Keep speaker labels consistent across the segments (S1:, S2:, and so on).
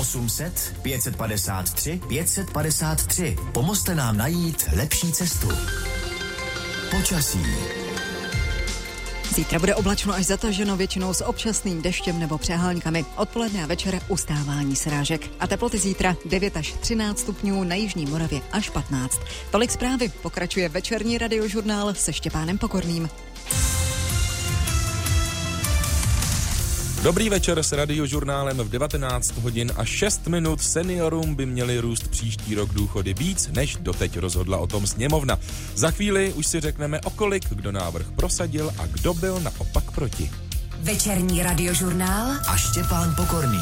S1: 800 553 553. Pomozte nám najít lepší cestu. Počasí.
S2: Zítra bude oblačno až zataženo, většinou s občasným deštěm nebo přehánkami. Odpoledne a večer ustávání srážek. A teploty zítra 9 až 13 stupňů, na jižní Moravě až 15. Tolik zprávy. Pokračuje večerní radiožurnál se Štěpánem Pokorným.
S3: Dobrý večer s radiožurnálem v 19 hodin a 6 minut. Seniorům by měly růst příští rok důchody víc, než doteď rozhodla o tom sněmovna. Za chvíli už si řekneme, o kolik kdo návrh prosadil a kdo byl naopak proti.
S4: Večerní radiožurnál
S1: A Štěpán Pokorný.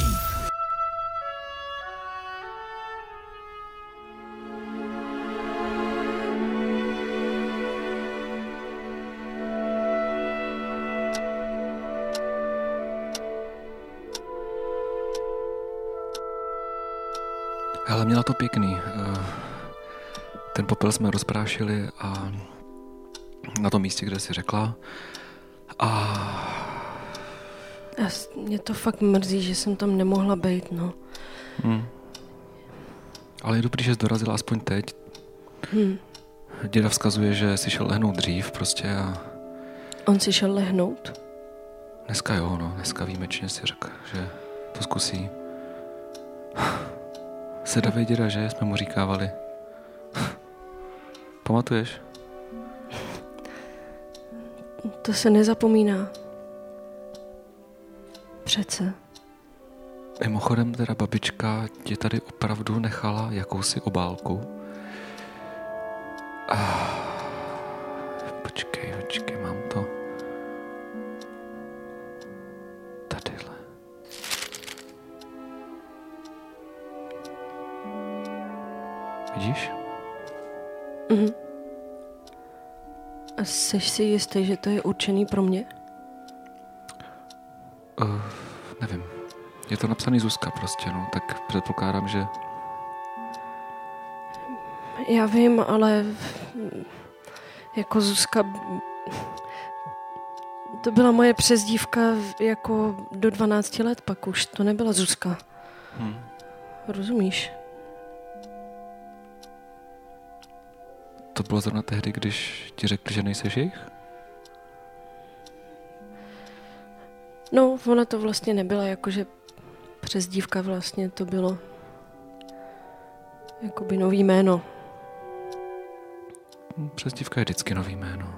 S5: Hele, měla to pěkný. Ten popel jsme rozprášili a na tom místě, kde jsi řekla.
S6: Mě to fakt mrzí, že jsem tam nemohla být, no.
S5: Ale je dobrý, že jsi dorazila aspoň teď. Děda vzkazuje, že jsi šel lehnout dřív prostě a...
S6: On si šel lehnout?
S5: Dneska jo, no. Dneska výjimečně si řekl, že to zkusí. Sedavej děda, že? Jsme mu říkávali. Pamatuješ?
S6: To se nezapomíná. Přece.
S5: Mimochodem teda babička tě tady opravdu nechala jakousi obálku. Počkej, mám to. Tadyhle. Vidíš?
S6: A jsi si jistý, že to je určený pro mě?
S5: Nevím. Je to napsaný Zuzka prostě, no. Tak předpokládám, že...
S6: Já vím, ale... Jako Zuzka... To byla moje přezdívka jako do 12 let, pak už to nebyla Zuzka. Rozumíš?
S5: To bylo zrovna tehdy, když ti řekli, že nejseš jejich?
S6: No, ona to vlastně nebyla jakože přezdívka, vlastně to bylo jakoby nový jméno.
S5: Přezdívka je vždycky nový jméno.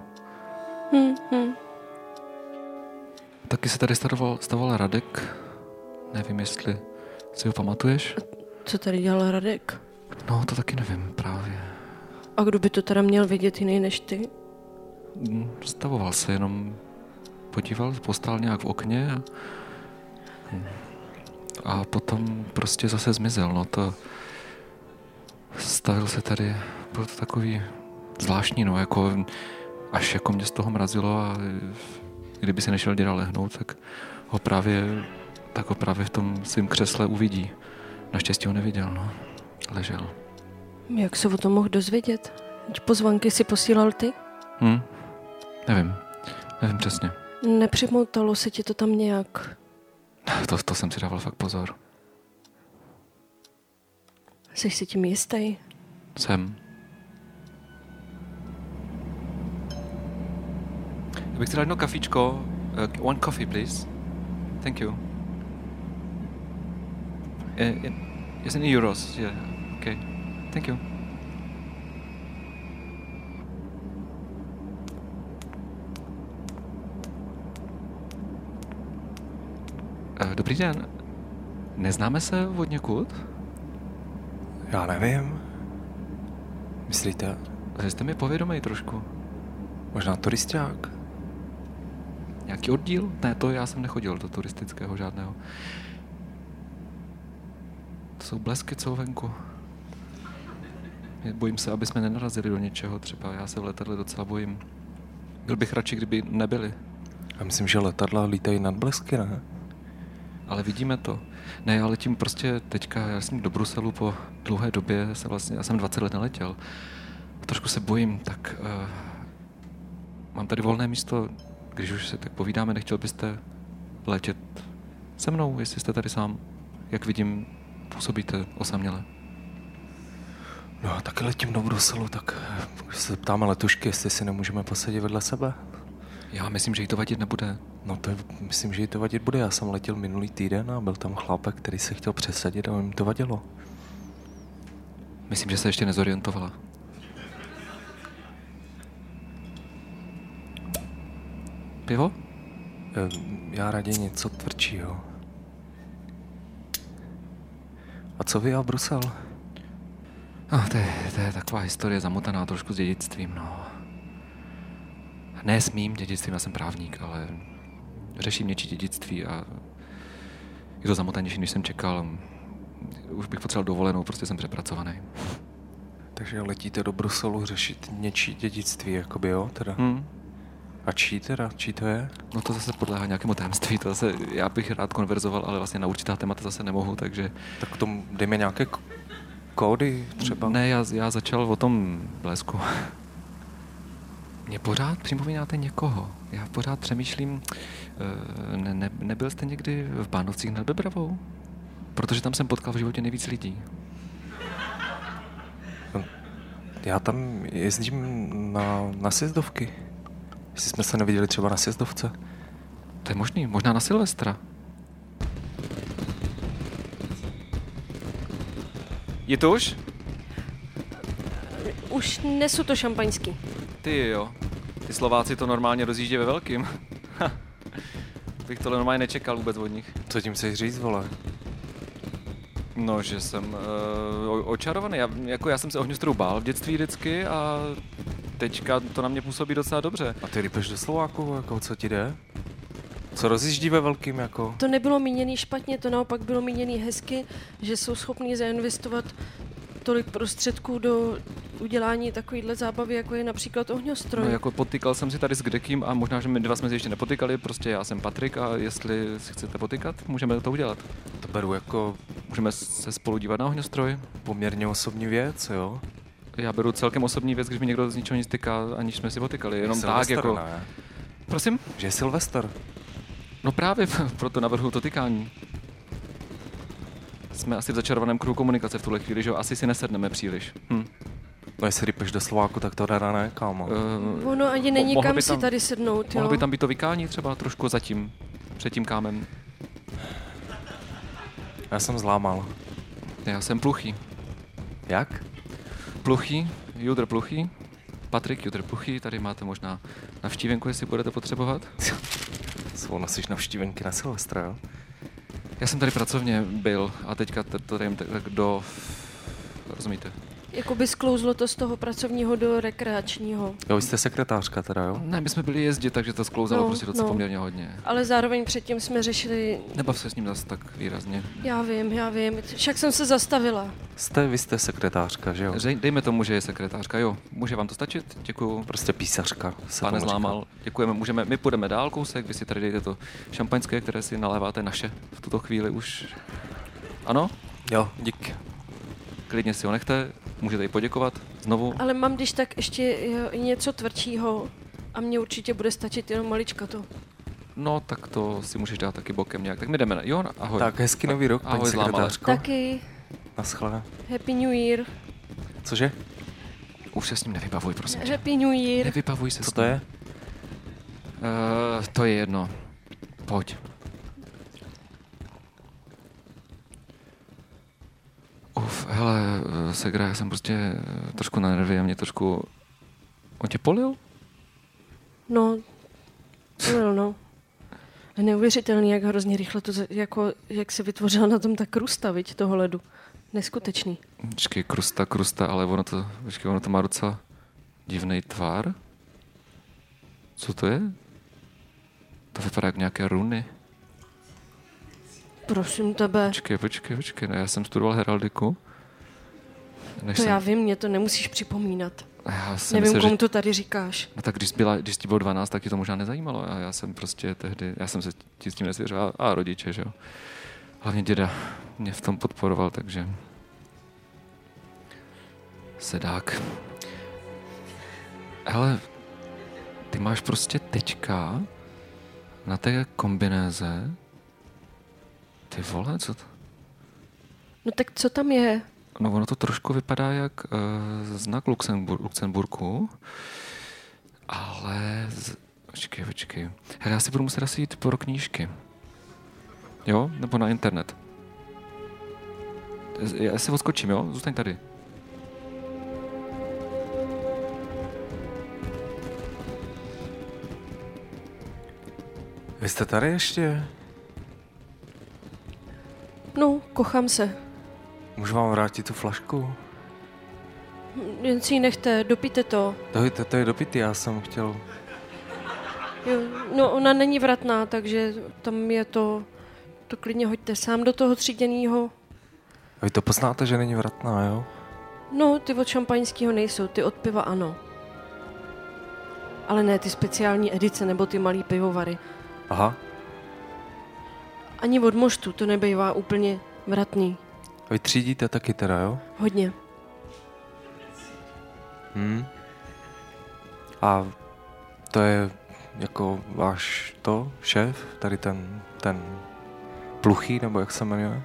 S5: Taky se tady stavoval Radek. Nevím, jestli si ho pamatuješ.
S6: Co tady dělal Radek?
S5: No, to taky nevím právě.
S6: A kdo by to teda měl vědět jiný než ty?
S5: Stavoval se, jenom podíval, postál nějak v okně a potom prostě zase zmizel. No to stavil se tady, bylo to takový zvláštní, no, jako až jako mě z toho mrazilo a kdyby si nešel děda lehnout, tak ho právě v tom svým křesle uvidí. Naštěstí ho neviděl, no. Ležel.
S6: Jak se o tom mohl dozvědět? Pozvánky si posílal ty?
S5: Nevím přesně.
S6: Nepřimotalo se ti to tam nějak?
S5: To jsem si dával fakt pozor.
S6: Jsi si tím jistý?
S5: Jsem. Já bych si dal jedno kafíčko. One coffee, please. Thank you. It's in euros. Yeah. Okay. Thank you. Dobrý den. Neznáme se od někud?
S7: Já nevím. Myslíte?
S5: Jste mi povědomej trošku.
S7: Možná turisták?
S5: Nějaký oddíl? Ne, to já jsem nechodil do turistického žádného. To jsou blesky, co venku. Bojím se, aby jsme nenarazili do něčeho třeba. Já se v letadle docela bojím. Byl bych radši, kdyby nebyli.
S7: Já myslím, že letadla lítají nad blesky, ne?
S5: Ale vidíme to. Ne, já letím prostě teďka, já jsem do Bruselu po dlouhé době, já jsem 20 let neletěl. Trošku se bojím, tak mám tady volné místo, když už se tak povídáme, nechtěl byste letět se mnou, jestli jste tady sám. Jak vidím, Působíte osaměle.
S7: No a taky letím do Bruselu, tak se ptáme letušky, jestli si nemůžeme posadit vedle sebe.
S5: Já myslím, že jí to vadit nebude.
S7: No to myslím, že jí to vadit bude. Já jsem letěl minulý týden a byl tam chlápek, který se chtěl přesadit a jim to vadilo.
S5: Myslím, že se ještě nezorientovala. Pivo?
S7: Já raději něco tvrdšího. A co vy a Brusel?
S5: To je taková historie zamotaná trošku s dědictvím, no. Ne s mým dědictvím, já jsem právník, ale řeším něčí dědictví a je to zamotanější, než jsem čekal. Už bych potřeboval dovolenou, prostě jsem přepracovaný.
S7: Takže letíte do Bruselu řešit něčí dědictví, jakoby jo, teda? A čí teda? Čí to je?
S5: No to zase podléhá nějakému tajemství, to zase, já bych rád konverzoval, ale vlastně na určitá témata zase nemohu, takže...
S7: Tak k tomu dejme nějaké kódy třeba?
S5: Ne, já začal o tom Blesku. Mě pořád připomínáte někoho. Já pořád přemýšlím, nebyl jste někdy v Bánovcích nad Bebravou? Protože tam jsem potkal v životě nejvíc lidí.
S7: Já tam jezdím na sjezdovky. Jestli jsme se neviděli třeba na sjezdovce.
S5: To je možný, možná na Silvestra. Je to už?
S6: Už nesu to šampaňský.
S5: Ty jo. Ty Slováci to normálně rozjíždí ve velkým. Bych tohle normálně nečekal vůbec od nich.
S7: Co tím chceš říct, vole?
S5: No, že jsem očarovaný. Já jsem se ohňostrojů bál v dětství vždycky a teďka to na mě působí docela dobře.
S7: A ty rypeš do Slováku, jako co ti jde? Co rozjíždí ve velkým, jako?
S6: To nebylo míněný špatně, to naopak bylo míněný hezky, že jsou schopní zainvestovat tolik prostředků do udělání takovýhle zábavy, jako je například ohňostroj.
S5: No, jako potykal jsem si tady s kdekým a možná, že my dva jsme si ještě nepotykali, prostě já jsem Patrik a jestli si chcete potykat, můžeme to udělat.
S7: To beru jako
S5: Můžeme se spolu dívat na ohňostroj.
S7: poměrně osobní věc, jo?
S5: Já beru celkem osobní věc, když mi někdo z ničeho nic tyká, aniž jsme si potykali, jenom tak jako...
S7: Ne?
S5: Prosím?
S7: Že je Silvestr.
S5: No právě, proto navrhuji to tykání. Jsme asi v začarovaném kruhu komunikace v tuhle chvíli, že jo? Asi si nesedneme příliš.
S7: No jestli rypeš do Slováku, tak to rada ne, kámo.
S6: Ono ani není
S5: mohlo
S6: kam
S5: by
S6: si
S5: tam-
S6: tady sednout, jo.
S5: Mohlo by tam být to vykání třeba trošku zatím, před tím kámem.
S7: Já jsem zlámal.
S5: Já jsem Pluchý.
S7: Jak?
S5: Pluchý, Judr Pluchý. Patrik Judr Pluchý, tady máte možná navštívenku, jestli budete potřebovat.
S7: Svou nosíš navštívenky na Silvestra, jo?
S5: Já jsem tady pracovně byl a teďka to dejím tak do... Rozumíte?
S6: Jakoby sklouzlo to z toho pracovního do rekreačního.
S7: Jo, vy jste sekretářka teda, jo?
S5: Ne, my jsme byli jezdit, takže to sklouzalo
S6: No,
S5: prostě docela
S6: no.
S5: poměrně hodně.
S6: Ale zároveň předtím jsme řešili,
S5: Nebav se s ním zase tak výrazně.
S6: já vím, však jsem se zastavila.
S7: Vy jste sekretářka, že jo?
S5: Dejme tomu, že je sekretářka, jo. Může vám to stačit? Děkuju.
S7: Prostě písařka. se
S5: Pane
S7: tomu říká.
S5: Zlámal, děkujeme. My půjdeme dál kousek, vy si tady dejte to šampaňské, které si naléváte naše v tuto chvíli už. Ano?
S7: Jo, dík.
S5: Klidně si ho nechte, můžete jí poděkovat znovu.
S6: Ale mám když tak ještě něco tvrdšího a mně určitě bude stačit jenom malička to.
S5: No, tak to si můžeš dát taky bokem nějak. Tak my jdeme. Jo, ahoj.
S7: Tak hezký nový rok, paní
S5: Ahoj, Zlámale.
S7: sekretářko.
S6: Taky
S7: Naschle.
S6: Happy New Year.
S7: Cože?
S5: Už se s ním nevybavuj, prosím tě.
S6: Happy New Year.
S5: Nevybavuj se
S7: Co
S5: s
S7: to
S5: ním.
S7: je?
S5: To je jedno. Pojď. Hele, Segra, já jsem prostě trošku na nervy a mě trošku... On tě polil?
S6: No, no. Neuvěřitelný, jak hrozně rychle to, jak se vytvořila na tom ta krusta, viď, toho ledu. Neskutečný.
S5: Počkej, krusta, ale ono to má docela divný tvar. Co to je? To vypadá jak nějaké runy.
S6: Prosím tebe.
S5: Počkej, no já jsem studoval heraldiku.
S6: To já vím, mě to nemusíš připomínat.
S5: Já jsem
S6: Nevím,
S5: myslel,
S6: komu
S5: že...
S6: to tady říkáš.
S5: No tak když ti bylo 12, tak ti to možná nezajímalo. A já jsem prostě tehdy, já jsem se ti s tím nesvěřil. A rodiče, že jo. Hlavně děda mě v tom podporoval, takže... Sedák. Hele, ty máš prostě tečka na té kombinéze. Ty vole, co to?
S6: No tak co tam je?
S5: No ono to trošku vypadá jak znak Luxemburku, ale... Počkej. Hele, já si budu muset asi jít pro knížky. Jo? Nebo na internet. Já si odskočím, jo? Zůstaň tady.
S7: Vy jste tady ještě?
S6: No, kochám se.
S7: Můžu vám vrátit tu flašku?
S6: Jen si ji nechte, dopijte to.
S7: To je dopitý, já jsem chtěl...
S6: Jo, no, ona není vratná, takže tam je to klidně hoďte sám do toho tříděnýho.
S7: A vy to poznáte, že není vratná, jo?
S6: No, ty od šampaňského nejsou, ty od piva ano. Ale ne ty speciální edice nebo ty malý pivovary.
S7: Aha.
S6: Ani od moštu to nebejvá úplně vratný.
S7: A vy třídíte taky teda, jo?
S6: Hodně.
S7: A to je jako váš šéf, tady ten Pluchý, nebo jak se jmenuje?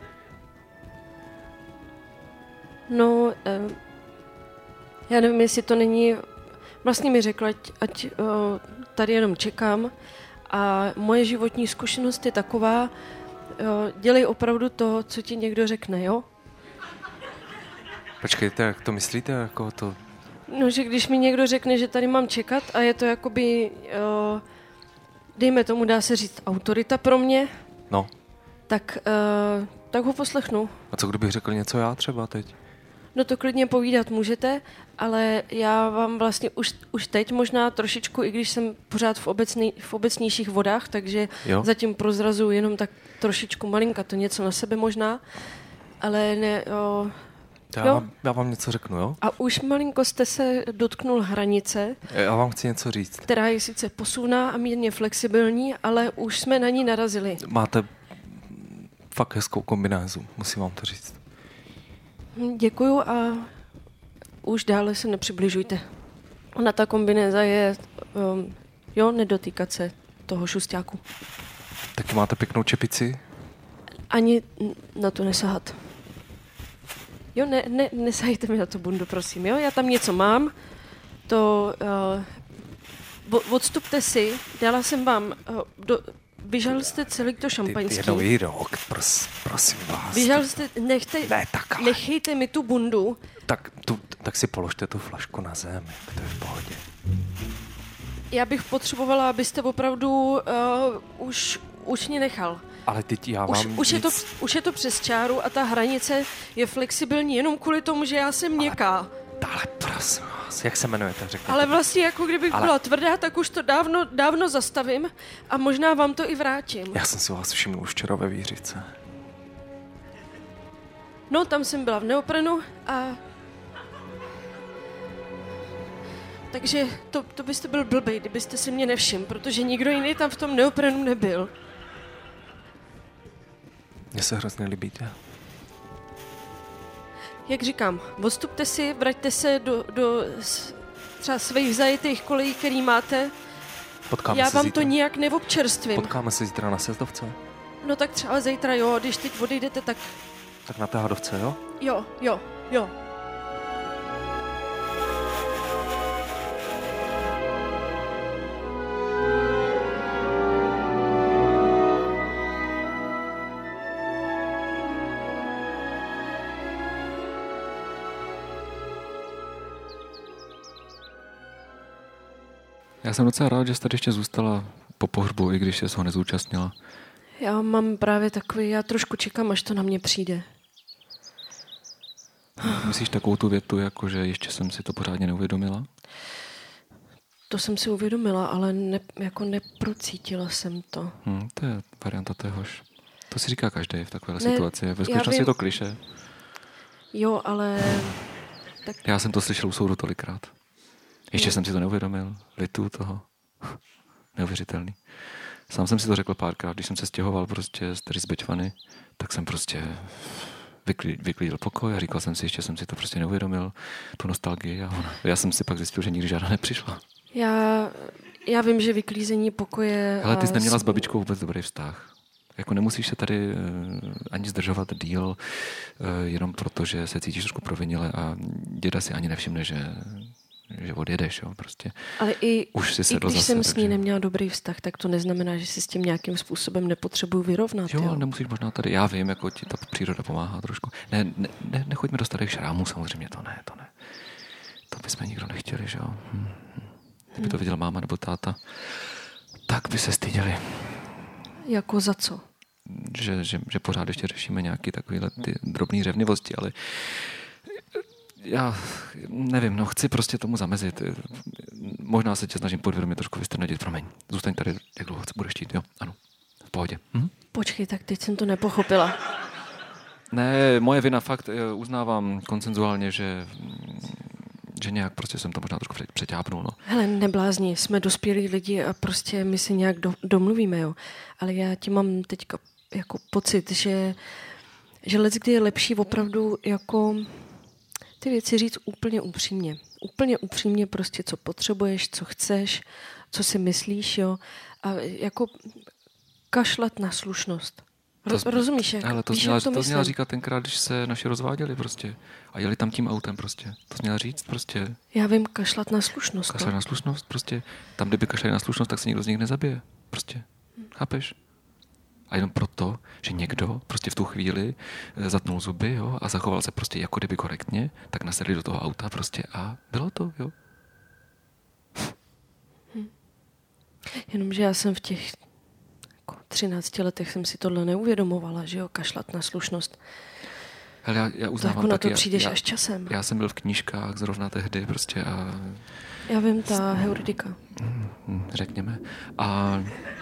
S6: No, já nevím, jestli to není... Vlastně mi řekla, ať tady jenom čekám a moje životní zkušenost je taková, dělej opravdu to, co ti někdo řekne, jo?
S7: Počkejte, jak to myslíte? Jako to...
S6: No, že když mi někdo řekne, že tady mám čekat a je to jakoby, dejme tomu, dá se říct, autorita pro mě,
S7: No.
S6: tak ho poslechnu.
S7: A co kdybych řekl něco já třeba teď?
S6: No to klidně povídat můžete, ale já vám vlastně už teď možná trošičku, i když jsem pořád v obecnějších vodách, takže zatím prozrazuju jenom tak trošičku malinka to něco na sebe možná, ale ne...
S7: Já vám něco řeknu, jo?
S6: A už malinko jste se dotknul hranice.
S7: Já vám chci něco říct.
S6: Která je sice posuná a mírně flexibilní, ale už jsme na ní narazili.
S7: Máte fakt hezkou kombinézu, musím vám to říct.
S6: Děkuju a už dále se nepřibližujte. Ona ta kombinéza je, nedotýkat se toho šusťáku.
S7: Taky máte pěknou čepici?
S6: Ani na to nesahat. Jo, nesahejte mi na tu bundu, prosím, jo? Já tam něco mám, to... odstupte si, dala jsem vám... vyžal jste celý to šampaňský.
S7: Jednou rok, prosím vás.
S6: Vyžal jste... Nechejte mi tu bundu.
S7: Tak si položte tu flašku na zem, to je v pohodě.
S6: Já bych potřebovala, abyste opravdu už mě nechal.
S7: Ale teď já vám
S6: už je to přes čáru a ta hranice je flexibilní jenom kvůli tomu, že já jsem měkká.
S7: Ale prosím vás, jak se jmenujete, řekněte.
S6: Ale vlastně jako kdybych byla tvrdá, tak už to dávno zastavím a možná vám to i vrátím.
S7: Já jsem si vás všiml už včera ve Vířice.
S6: No, tam jsem byla v neoprenu a... Takže to byste byl blbej, kdybyste si mě nevšiml, protože nikdo jiný tam v tom neoprenu nebyl.
S7: Mně se hrozně líbíte.
S6: Jak říkám, odstupte si, vraťte se do třeba svých zajetých kolejí, který máte. Já vám to nijak neobčerstvím.
S7: Potkáme se zítra na sjezdovce?
S6: No tak třeba zítra, jo, když teď odejdete, tak...
S7: Tak na té hadovce, jo?
S6: Jo.
S5: Já jsem docela rád, že jste tady ještě zůstala po pohřbu, i když se ho nezúčastnila.
S6: Já mám právě takový, já trošku čekám, až to na mě přijde.
S5: Myslíš takovou tu větu, jako že ještě jsem si to pořádně neuvědomila?
S6: To jsem si uvědomila, ale neprocítila jsem to.
S5: To je varianta téhož. To si říká každý v takové situaci. Ve skutečnosti je to klišé.
S6: Jo, ale...
S5: Tak... Já jsem to slyšel u soudu tolikrát. Ještě jsem si to neuvědomil. Lituju toho. Neuvěřitelný. Sám jsem si to řekl párkrát, když jsem se stěhoval prostě z Bečvany, tak jsem prostě vyklidil pokoj a říkal jsem si, ještě jsem si to prostě neuvědomil, tu nostalgii a já jsem si pak zjistil, že nikdy žádná nepřišla.
S6: Já vím, že vyklízení pokoje...
S5: Ale ty jsi neměla s babičkou vůbec dobrý vztah. Jako nemusíš se tady ani zdržovat díl, jenom proto, že se cítíš trošku provinile a děda si ani nevšimne, že odjedeš, jo, prostě.
S6: Ale i
S5: už si
S6: když jsem s ní neměla dobrý vztah, tak to neznamená, že si s tím nějakým způsobem nepotřebuji vyrovnat.
S5: Jo, ale nemusíš možná tady, já vím, jako ti ta příroda pomáhá trošku. Nechoďme do starých šrámů, samozřejmě, to ne. To bychom nikdo nechtěli, že jo. Kdyby to viděla máma nebo táta, tak by se styděli.
S6: Jako za co?
S5: Že pořád ještě řešíme nějaké takovéhle ty drobné řevnivosti, ale já nevím, chci prostě tomu zamezit. Možná se tě snažím podvědomě trošku vystrnadit, promiň. Zůstaň tady, jak dlouho budeš chtít, jo? Ano, v pohodě.
S6: Počkej, tak teď jsem to nepochopila.
S5: Ne, moje vina, fakt uznávám konsenzuálně, že nějak prostě jsem to možná trošku přeťápnul, no.
S6: Hele, neblázni, jsme dospělí lidi a prostě my si nějak domluvíme, jo. Ale já ti mám teďka jako pocit, že leckdy je lepší opravdu jako ty věci říct úplně upřímně. Úplně upřímně prostě, co potřebuješ, co chceš, co si myslíš, jo. A jako kašlat na slušnost. Rozumíš, jak?
S5: Ale to měla říkat tenkrát, když se naši rozváděli prostě. A jeli tam tím autem prostě. To měla říct prostě.
S6: Já vím, kašlat na slušnost.
S5: Kašlat na slušnost prostě. Tam, kdyby kašlali na slušnost, tak se nikdo z nich nezabije. Prostě. Chápeš? A jenom proto, že někdo prostě v tu chvíli zatnul zuby, jo, a zachoval se prostě jako kdyby korektně, tak nasedli do toho auta prostě a bylo to, jo.
S6: Jenomže já jsem v těch 13 letech jsem si tohle neuvědomovala, že jo, kašlat na slušnost.
S5: Hele, já uznávám
S6: to jako
S5: taky,
S6: na to přijdeš až časem.
S5: Já jsem byl v knížkách zrovna tehdy prostě a...
S6: Já vím, ta heuridika.
S5: Řekněme. A...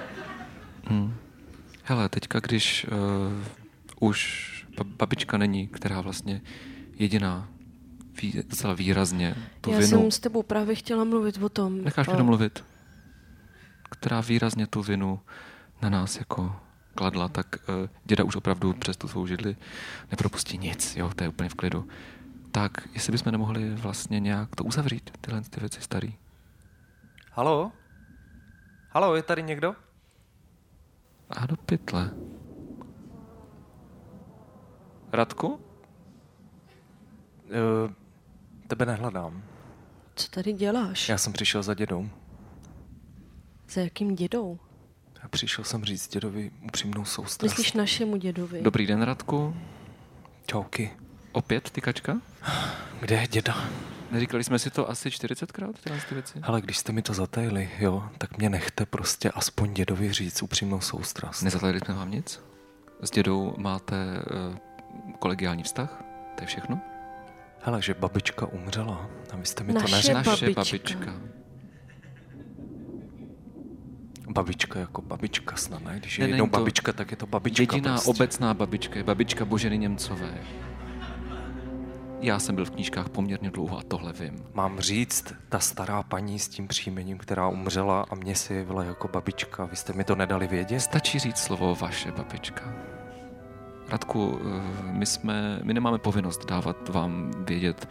S5: Hele, teďka, když už babička není, která vlastně jediná docela výrazně tu
S6: já
S5: vinu...
S6: jsem s tebou právě chtěla mluvit o tom.
S5: Necháš mě domluvit. Která výrazně tu vinu na nás jako kladla, tak děda už opravdu přes tu svou židli nepropustí nic, jo, to je úplně v klidu. Tak, jestli bychom nemohli vlastně nějak to uzavřít, tyhle ty věci starý.
S7: Haló? Haló, je tady někdo?
S5: A do pytle. Radku?
S7: Tebe nehledám.
S6: Co tady děláš?
S7: Já jsem přišel za dědou.
S6: Za jakým dědou?
S7: A přišel jsem říct dědovi upřímnou soustrast.
S6: Myslíš našemu dědovi?
S5: Dobrý den, Radku.
S7: Čauky.
S5: Opět tykačka?
S7: Kde je děda?
S5: Neříkali jsme si to asi 40krát, tyhle věci?
S7: Hele, když jste mi to zatajili, jo, tak mě nechte prostě aspoň dědovi říct upřímnou soustrast.
S5: Nezatajili jsme vám nic? S dědou máte kolegiální vztah? To je všechno?
S7: Hele, že babička umřela a vy jste mi
S6: Naše
S7: to neřekli.
S5: Naše babička.
S7: Babička jako babička snad, ne? Když je jednou babička, tak je to babička.
S5: Jediná
S7: prostě.
S5: obecná babička je babička Boženy Němcové. Já jsem byl v knížkách poměrně dlouho a tohle vím.
S7: Mám říct, ta stará paní s tím příjmením, která umřela a mě si jevila jako babička. Vy jste mi to nedali vědět?
S5: Stačí říct slovo vaše babička. Radku, my nemáme povinnost dávat vám vědět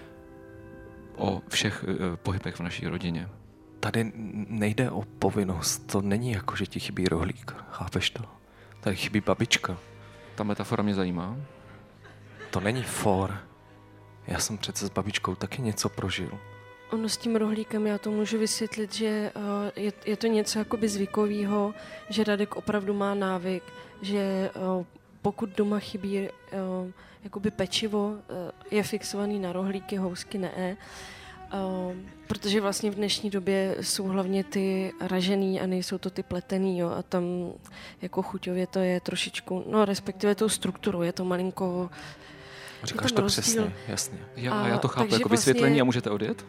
S5: o všech pohybech v naší rodině.
S7: Tady nejde o povinnost. To není jako, že ti chybí rohlík. Chápeš to? Tady chybí babička.
S5: Ta metafora mě zajímá.
S7: To není for. Já jsem přece s babičkou taky něco prožil.
S6: Ono s tím rohlíkem já to můžu vysvětlit, že je to něco jakoby zvykového, že Radek opravdu má návyk, že pokud doma chybí jakoby pečivo, je fixovaný na rohlíky, housky ne. Protože vlastně v dnešní době jsou hlavně ty ražený a nejsou to ty pletený, jo, a tam jako chuťově to je trošičku, no respektive tou strukturou, je to malinko...
S7: Říkáš to přesně, jasně.
S5: Já to chápu jako vysvětlení vlastně... a můžete odjet?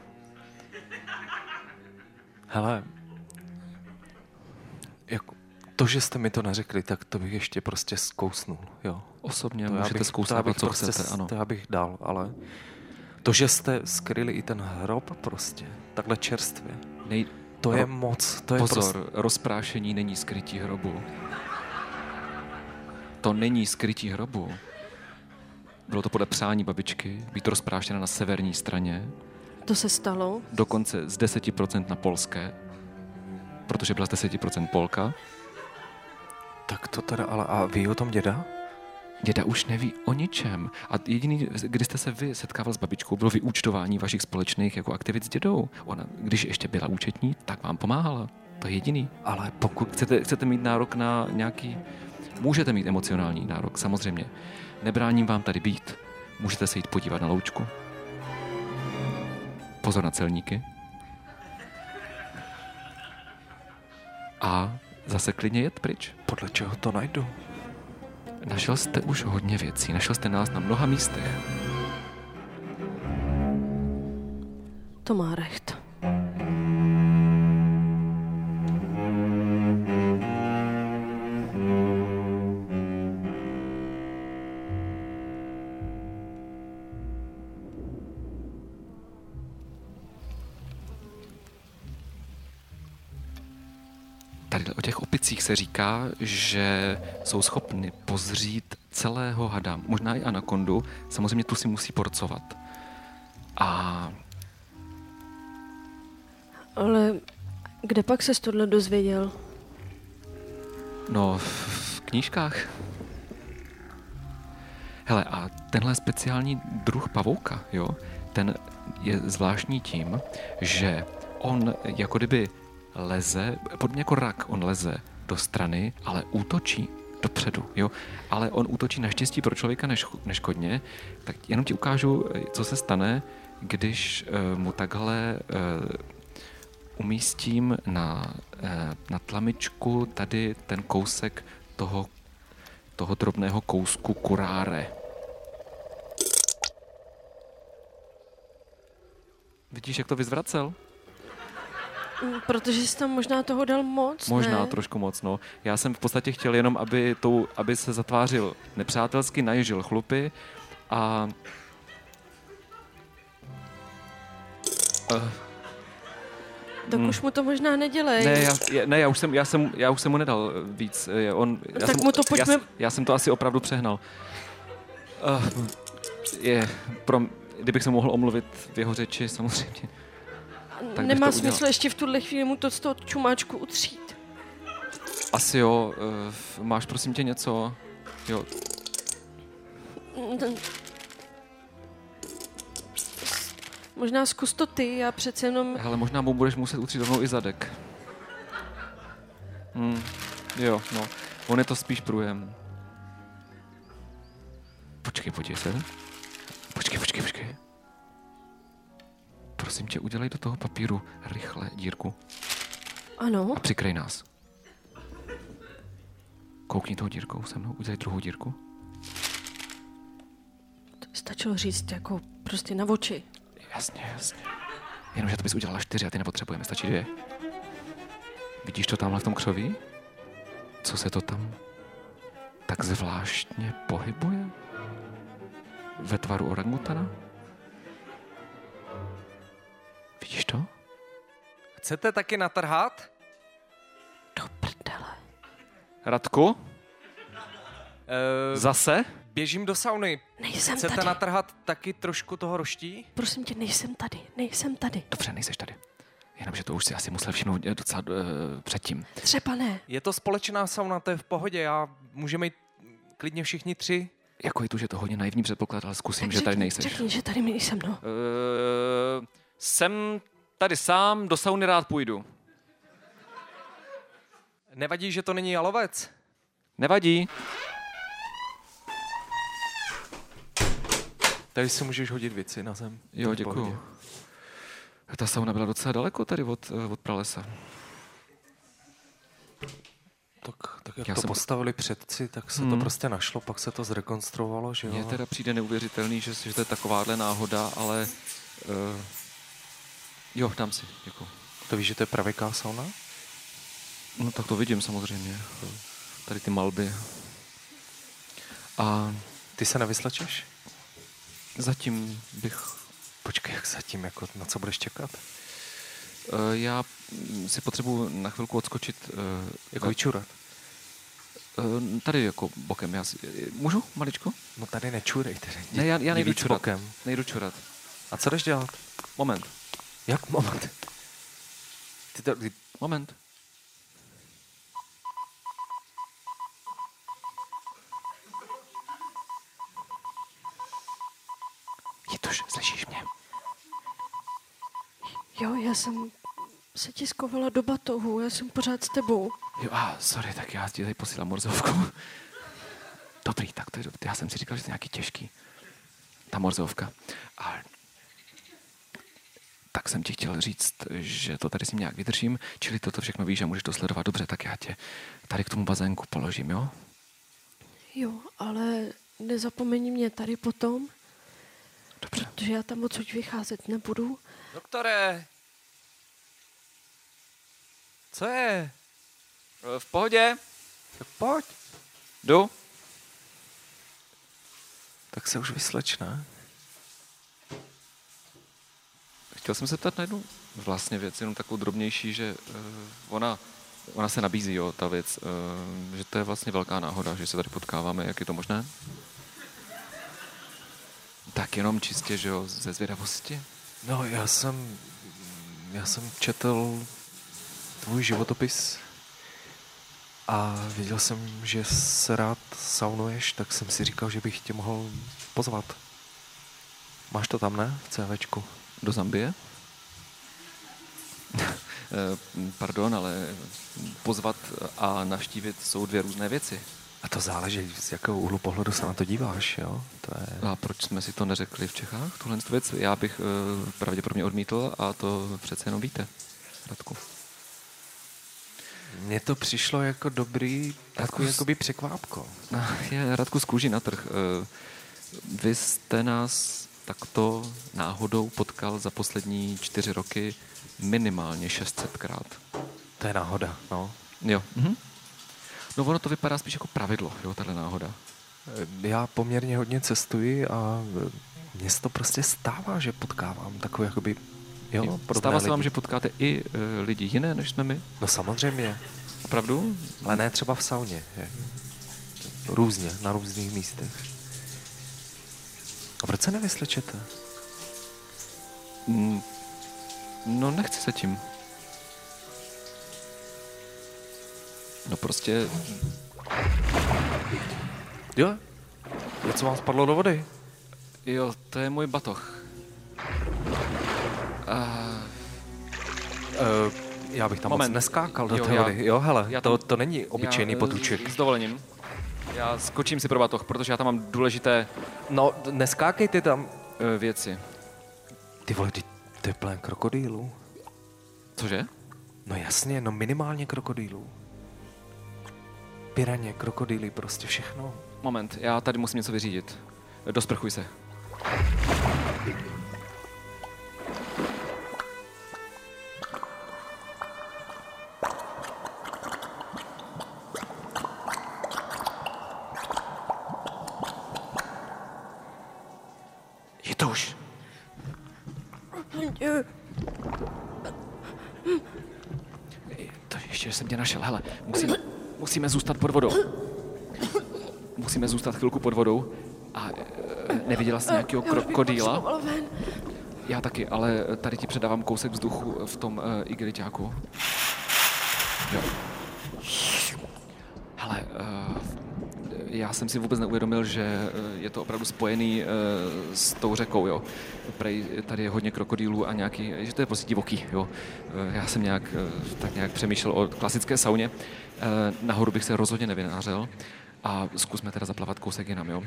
S7: Hele, jako to, že jste mi to neřekli, tak to bych ještě prostě zkousnul, jo.
S5: Osobně to můžete zkousnout, co prostě chcete, ano.
S7: To já bych dal, ale to, že jste skryli i ten hrob prostě, takhle čerstvě, to je moc. To je
S5: pozor, rozprášení není skrytí hrobu. To není skrytí hrobu. Bylo to podle přání babičky, být rozpráštěna na severní straně.
S6: To se stalo?
S5: Dokonce z 10% na polské, protože byla z 10% Polka.
S7: Tak to teda, ale a ví o tom děda?
S5: Děda už neví o ničem. A jediný, kdy jste se vy setkával s babičkou, bylo vyúčtování vašich společných jako aktivit s dědou. Ona, když ještě byla účetní, tak vám pomáhala. To je jediný. Ale pokud chcete mít nárok na nějaký... Můžete mít emocionální nárok, samozřejmě. Nebráním vám tady být. Můžete se jít podívat na loučku. Pozor na celníky. A zase klidně jet pryč.
S7: Podle čeho to najdu?
S5: Našel jste už hodně věcí. Našel jste nás na mnoha místech.
S6: To má recht.
S5: Tady o těch opicích se říká, že jsou schopny pozřít celého hada, možná i anakondu, samozřejmě tu si musí porcovat.
S6: Ale kde pak ses tohle dozvěděl?
S5: No, v knížkách. Hele, a tenhle speciální druh pavouka, jo, ten je zvláštní tím, že on jako kdyby leze, podobně jako rak, on leze do strany, ale útočí dopředu, jo. Ale on útočí naštěstí pro člověka neškodně, tak jenom ti ukážu, co se stane, když mu takhle umístím na tlamičku tady ten kousek toho drobného kousku kuráre. Vidíš, jak to vyzvracel?
S6: Protože jsi tam možná toho dal moc,
S5: Možná
S6: ne?
S5: trošku moc, no. Já jsem v podstatě chtěl jenom, aby se zatvářil nepřátelsky, naježil chlupy a...
S6: Tak už mu to možná nedělej.
S5: Já už jsem mu nedal víc. Já jsem to asi opravdu přehnal. Kdybych se mohl omluvit v jeho řeči, samozřejmě.
S6: Nemá smysl ještě v tuhle chvíli mu to z toho čumáčku utřít.
S5: Asi jo. Máš prosím tě něco? Jo.
S6: Možná zkus to ty, já přece jenom...
S5: Hele, možná mu budeš muset utřít rovnou i zadek. Jo, no. On je to spíš průjem. Počkej, podívej se. Počkej. Prosím tě, udělej do toho papíru rychle dírku.
S6: Ano.
S5: A přikrej nás. Koukni tou dírkou se mnou, udělej druhou dírku.
S6: To stačilo říct jako prostě na oči.
S5: Jasně. Jenomže to bys udělala 4 a ty nepotřebujeme, stačí 2. Vidíš to tamhle v tom křoví? Co se to tam tak zvláštně pohybuje? Ve tvaru orangutana? Vidíš to?
S7: Chcete taky natrhat?
S6: Do prdele.
S5: Radku? Zase?
S7: Běžím do sauny.
S6: Nejsem
S7: Chcete
S6: tady.
S7: natrhat taky trošku toho roští?
S6: Prosím tě, nejsem tady.
S5: Dobře, nejseš tady. Jenomže to už si asi musel všimnout docela předtím.
S6: Třeba ne.
S7: Je to společná sauna, to je v pohodě. Můžeme jít klidně všichni 3.
S5: Jako je tu, že to hodně naivní předpoklad, ale zkusím,
S6: Tak
S5: že tady nejseš.
S6: Řekni, že tady nejsem, no.
S5: Jsem tady sám, do sauny rád půjdu.
S7: Nevadí, že to není jalovec?
S5: Nevadí.
S7: Tady si můžeš hodit věci na zem.
S5: Jo, děkuju. Ta sauna byla docela daleko tady od pralesa.
S7: Tak jak to postavili předci, tak se to prostě našlo, pak se to zrekonstruovalo, že jo?
S5: Mně teda přijde neuvěřitelný, že to je takováhle náhoda, ale jo, dám si, děkuju.
S7: To víš, že to je pravěká sauna?
S5: No tak to vidím samozřejmě. Tady ty malby. A
S7: ty se nevyslečeš?
S5: Zatím bych...
S7: Počkej, jak zatím, jako na co budeš čekat?
S5: Já si potřebuji na chvilku odskočit.
S7: Jako vyčurat?
S5: Tady jako bokem. Můžu, maličko?
S7: No tady nečurej.
S5: Ne, já nejdu čurat.
S7: Bokem.
S5: Nejdu čurat.
S7: A co jdeš dělat?
S5: Moment.
S7: Jak moment?
S5: Moment. Tuž, slyšíš mě?
S6: Jo, já jsem se ti skovala do batohu, já jsem pořád s tebou.
S5: Jo, sorry, tak já ti tady posílám morzovku. Dobrý, tak to je dobrý. Já jsem si říkal, že to je nějaký těžký. Ta morzovka. A tak jsem ti chtěl říct, že to tady si nějak vydržím, čili toto všechno víš a můžeš to sledovat. Dobře, tak já tě tady k tomu bazénku položím, jo?
S6: Jo, ale nezapomeň mě tady potom.
S5: Dobře.
S6: Protože já tam odsud vycházet nebudu.
S7: Doktore! Co je?
S5: V pohodě.
S7: Tak pojď.
S5: Jdu.
S7: Tak se už vysleč, ne?
S5: Chtěl jsem se ptat na jednu vlastně věc, jenom takovou drobnější, že ona se nabízí, jo, ta věc, že to je vlastně velká náhoda, že se tady potkáváme, jak je to možné? Tak jenom čistě, že jo, ze zvědavosti?
S7: No, já jsem četl tvůj životopis a viděl jsem, že se rád saunuješ, tak jsem si říkal, že bych tě mohl pozvat. Máš to tam, ne? V CVčku.
S5: Do Zambie? Pardon, ale pozvat a navštívit jsou dvě různé věci.
S7: A to záleží, z jakého úhlu pohledu se na to díváš, jo? To je...
S5: A proč jsme si to neřekli v Čechách, tuhle věc? Já bych pravděpodobně odmítl a to přece jenom víte, Radku.
S7: Mně to přišlo jako dobrý, takový jakoby překvápko.
S5: Je Radku z kůži na trh. Vy jste nás takto náhodou potkal za poslední 4 roky minimálně 600krát.
S7: To je náhoda, no.
S5: Jo. Mhm. No ono to vypadá spíš jako pravidlo, jo, tahle náhoda.
S7: Já poměrně hodně cestuji a mně se to prostě stává, že potkávám takové jakoby, jo,
S5: stává se
S7: lidi.
S5: vám, že potkáte i lidi jiné, než jsme my?
S7: No samozřejmě.
S5: Opravdu?
S7: Ale ne třeba v sauně. Že? Různě, na různých místech. A proč se nevyslečete?
S5: No nechci se tím. No prostě...
S7: Jo? Něco vám spadlo do vody?
S5: Jo, to je můj batoh.
S7: Já bych tam
S5: Moment.
S7: moc neskákal do
S5: Jo,
S7: té vody. Jo, hele,
S5: já tam-
S7: to není obyčejný potůček.
S5: S dovolením. Já skočím si pro batoh, protože já tam mám důležité
S7: No, neskákejte tam.
S5: věci.
S7: Ty vole, to je plán krokodýlů.
S5: Cože?
S7: No jasně, no minimálně krokodýlů. Piraně, krokodýly, prostě všechno.
S5: Moment, já tady musím něco vyřídit. Dosprchuj se. Je to už. To ještě, že jsem tě našel. Hele, musíme zůstat pod vodou. Musíme zůstat chvilku pod vodou. A neviděla jsi nějakého krokodýla? Já taky, ale tady ti předávám kousek vzduchu v tom igeliťáku. Jo. Hele, já jsem si vůbec neuvědomil, že je to opravdu spojený s tou řekou, jo. Prej tady je hodně krokodýlů a nějaký, že to je prostě divoký, jo. Já jsem tak nějak přemýšlel o klasické sauně. Nahoru bych se rozhodně nevynářel a zkusme teda zaplavat kousek jinam, jo.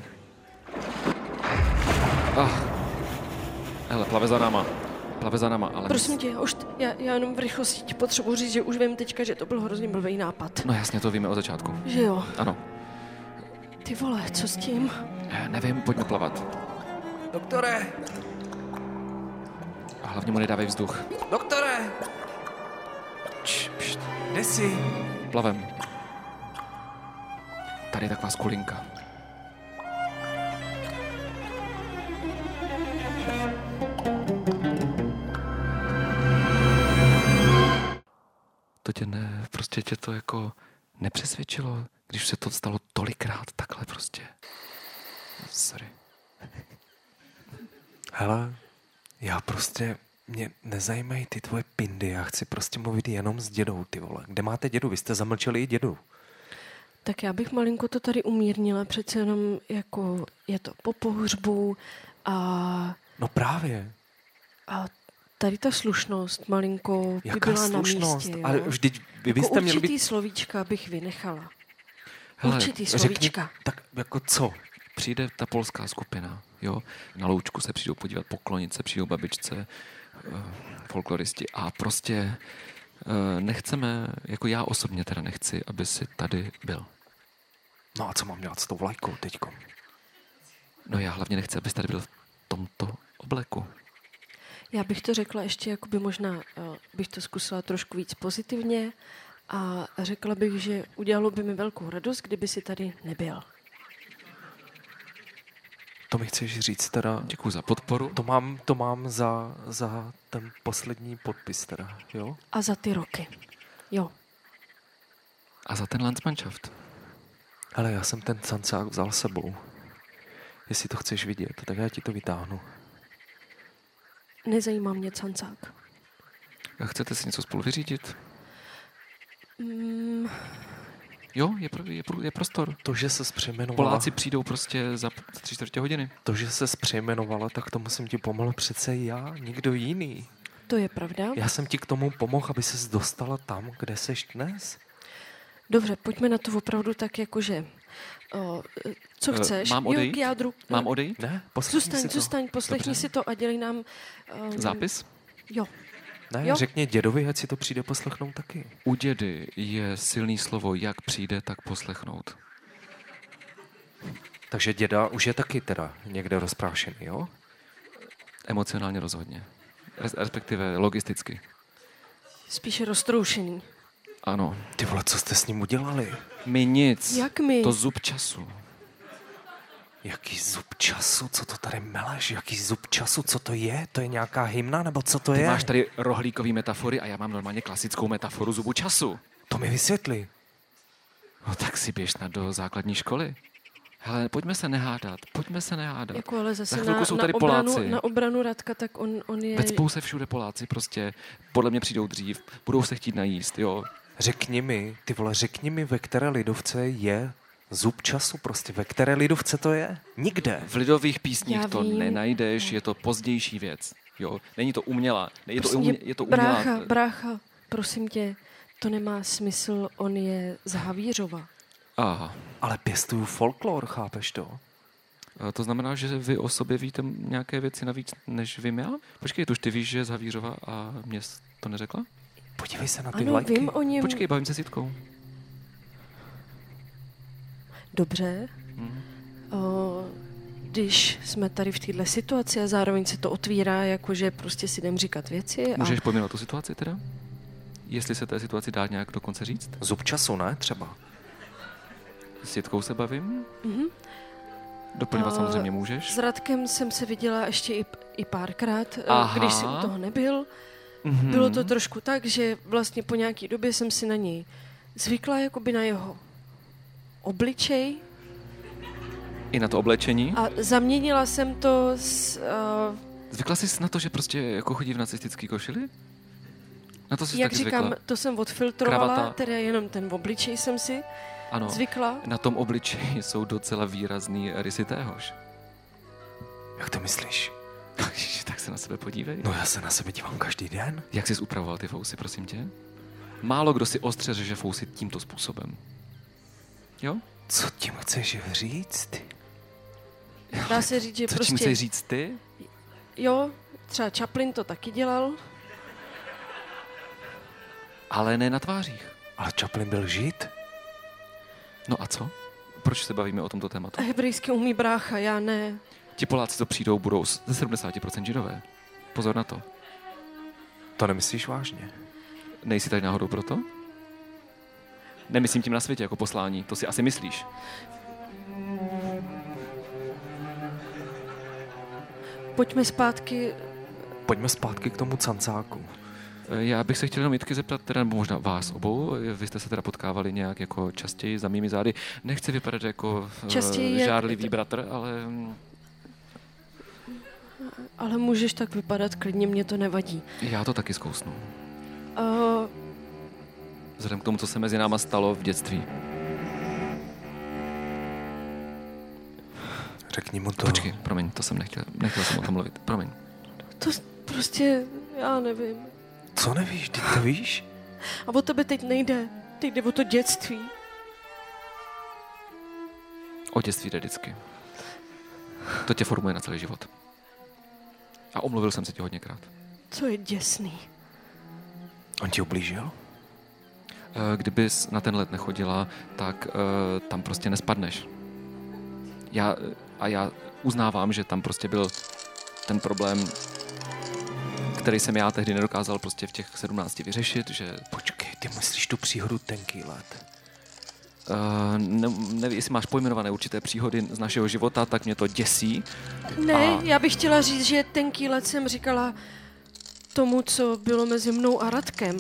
S5: Hele, plave za náma, ale...
S6: Prosím tě, já jenom v rychlosti ti potřebuji říct, že už vím teďka, že to byl hrozně blbý nápad.
S5: No jasně, to víme od začátku.
S6: Že jo?
S5: Ano.
S6: Ty vole, co s tím?
S5: Nevím, pojďme plavat.
S7: Doktore!
S5: A hlavně mu nedávej vzduch.
S7: Doktore!
S5: Pšt,
S7: Kde jsi?
S5: plavem. Tady je taková skulinka. To prostě tě to jako nepřesvědčilo, když se to stalo tolikrát takhle prostě. Sorry.
S7: Hele, mě nezajímají ty tvoje pindy, já chci prostě mluvit jenom s dědou, ty vole. Kde máte dědu? Vy jste zamlčeli i dědu.
S6: Tak já bych malinko to tady umírnila, přece jenom jako je to po pohřbu a
S7: No právě.
S6: A tady ta slušnost, malinko, by
S7: Jaká
S6: byla
S7: slušnost?
S6: na místě.
S7: Ale
S6: Jo?
S7: vždyť vy
S6: Jako
S7: byste měli
S6: určitý
S7: být...
S6: slovíčka bych vynechala.
S5: Hele,
S6: Určitý
S7: Řekni,
S6: slovíčka.
S7: tak jako co?
S5: přijde ta polská skupina, jo, na loučku se přijdou podívat, poklonit se, přijdou babičce, folkloristi a prostě nechceme, jako já osobně teda nechci, aby si tady byl.
S7: No a co mám dělat s tou vlajkou teďko?
S5: No já hlavně nechci, abys tady byl v tomto obleku.
S6: Já bych to řekla ještě, jakoby možná bych to zkusila trošku víc pozitivně a řekla bych, že udělalo by mi velkou radost, kdyby si tady nebyl.
S7: To mi chceš říct teda...
S5: Děkuji za podporu.
S7: To mám za ten poslední podpis teda, jo?
S6: A za ty roky. Jo.
S5: A za ten Landsmannschaft.
S7: Hele, já jsem ten cancák vzal sebou. Jestli to chceš vidět, tak já ti to vytáhnu.
S6: Nezajímá mě cancák.
S5: A chcete si něco spolu vyřídit?
S6: Mm,
S5: Jo, je prostor.
S7: To, že se přejmenovala...
S5: Poláci přijdou prostě za 3/4 hodiny.
S7: To, že se přejmenovala, tak to musím ti pomohl přece já, nikdo jiný.
S6: to je pravda.
S7: Já jsem ti k tomu pomohl, aby ses dostala tam, kde seš dnes.
S6: Dobře, pojďme na to opravdu tak jakože... co chceš?
S5: Mám
S6: Jo,
S5: odejít?
S6: k jádru.
S5: Mám odejít?
S7: Ne? Poslechni si to.
S6: Zůstaň, poslechni
S5: Dobře.
S6: si to a dělej nám...
S5: Zápis?
S6: Jo.
S7: Ne,
S6: Jo.
S7: řekni dědovi, ať si to přijde poslechnout taky.
S5: U dědy je silný slovo, jak přijde, tak poslechnout.
S7: Takže děda už je taky teda někde rozprášený, jo?
S5: Emocionálně rozhodně. Respektive logisticky.
S6: Spíše roztroušený.
S5: Ano.
S7: Ty vole, co jste s ním udělali?
S5: My nic.
S6: Jak my?
S5: To zub času.
S7: Jaký zub času? Co to tady meleš? Jaký zub času? Co to je? To je nějaká hymna? Nebo co to
S5: Ty
S7: je?
S5: máš tady rohlíkový metafory a já mám normálně klasickou metaforu zubu času.
S7: To mi vysvětli.
S5: No tak si běž do základní školy. Hele, pojďme se nehádat.
S6: Jako ale
S5: Za
S6: zase
S5: chvilku jsou tady Poláci.
S6: na obranu Radka, tak on je...
S5: Vecpou se všude Poláci prostě. Podle mě přijdou dřív. Budou se chtít najíst, jo.
S7: Řekni mi, ve které lidovce je zub času prostě. Ve které lidovce to je? Nikde.
S5: V lidových písních
S6: Já
S5: to
S6: vím.
S5: nenajdeš, je to pozdější věc. Jo, není to umělá. Je to umělá.
S6: Brácha, prosím tě, to nemá smysl, on je z Havířova.
S5: Aha.
S7: Ale pěstuju folklor, chápeš to?
S5: To znamená, že vy o sobě víte nějaké věci navíc, než vím já? Počkej, tuž ty víš, že je z Havířova a mě to neřekla?
S7: Podívej se na ty
S6: Ano,
S7: vlajky.
S6: vím o něm.
S5: Počkej, bavím se s Jitkou.
S6: Dobře. Když jsme tady v této situaci a zároveň se to otvírá, jakože prostě si jdem říkat věci.
S5: Můžeš pojmenovat tu situaci teda? Jestli se té situaci dá nějak dokonce říct?
S7: Zub času, ne? Třeba.
S5: S Jitkou se bavím? Doplňovat samozřejmě můžeš.
S6: S Radkem jsem se viděla ještě i párkrát,
S5: Aha.
S6: když jsi u toho nebyl. Bylo to trošku tak, že vlastně po nějaký době jsem si na něj zvykla, jakoby na jeho obličej.
S5: I na to oblečení?
S6: A zaměnila jsem to s...
S5: Zvykla jsi na to, že prostě jako chodí v nacistický košili? Na to jsi
S6: jak
S5: taky
S6: říkám,
S5: zvykla?
S6: to jsem odfiltrovala,
S5: Kravata.
S6: teda jenom ten obličej jsem si
S5: Ano.
S6: zvykla.
S5: Na tom obličeji jsou docela výrazný rysy téhož.
S7: Jak to myslíš?
S5: Tak se na sebe podívej.
S7: No já se na sebe dívám každý den.
S5: Jak jsi upravoval ty fousy, prosím tě? Málo kdo si ostře řeže fousy tímto způsobem. Jo?
S7: Co tím chceš říct?
S6: Dá se říct, že
S5: Co tím
S6: prostě...
S5: chceš říct ty?
S6: Jo, třeba Chaplin to taky dělal.
S5: Ale ne na tvářích.
S7: Ale Chaplin byl žid?
S5: No a co? Proč se bavíme o tomto tématu?
S6: Hebrejsky umí brácha, já ne.
S5: Ti Poláci, co přijdou, budou ze 70% židové. Pozor na to.
S7: To nemyslíš vážně?
S5: Nejsi tady náhodou proto? Nemyslím tím na světě jako poslání, to si asi myslíš.
S7: Pojďme zpátky k tomu cancáku.
S5: Já bych se chtěl jenom Jitky zeptat, teda, nebo možná vás obou, vy jste se teda potkávali nějak jako častěji za mými zády. Nechci vypadat jako žárlivý bratr, ale...
S6: Ale můžeš tak vypadat klidně, mě to nevadí.
S5: Já to taky zkousnu.
S6: Uh,
S5: Vzhledem k tomu, co se mezi náma stalo v dětství.
S7: Řekni mu to.
S5: Počkej, promiň, to jsem nechtěl jsem o tom mluvit, promiň.
S6: To prostě, já nevím.
S7: Co nevíš, ty to víš?
S6: A o tebe teď nejde. Teď jde o to dětství.
S5: O dětství jde vždycky. To tě formuje na celý život. A omluvil jsem se ti hodněkrát.
S6: Co je děsný?
S7: On ti ublížil?
S5: Kdybys na ten let nechodila, tak tam prostě nespadneš. Já uznávám, že tam prostě byl ten problém, který jsem já tehdy nedokázal prostě v těch 17 vyřešit, že...
S7: Počkej, ty myslíš tu příhodu Tenký let?
S5: Nevím, jestli máš pojmenované určité příhody z našeho života, tak mě to děsí.
S6: Ne, já bych chtěla říct, že Tenký let jsem říkala tomu, co bylo mezi mnou a Radkem.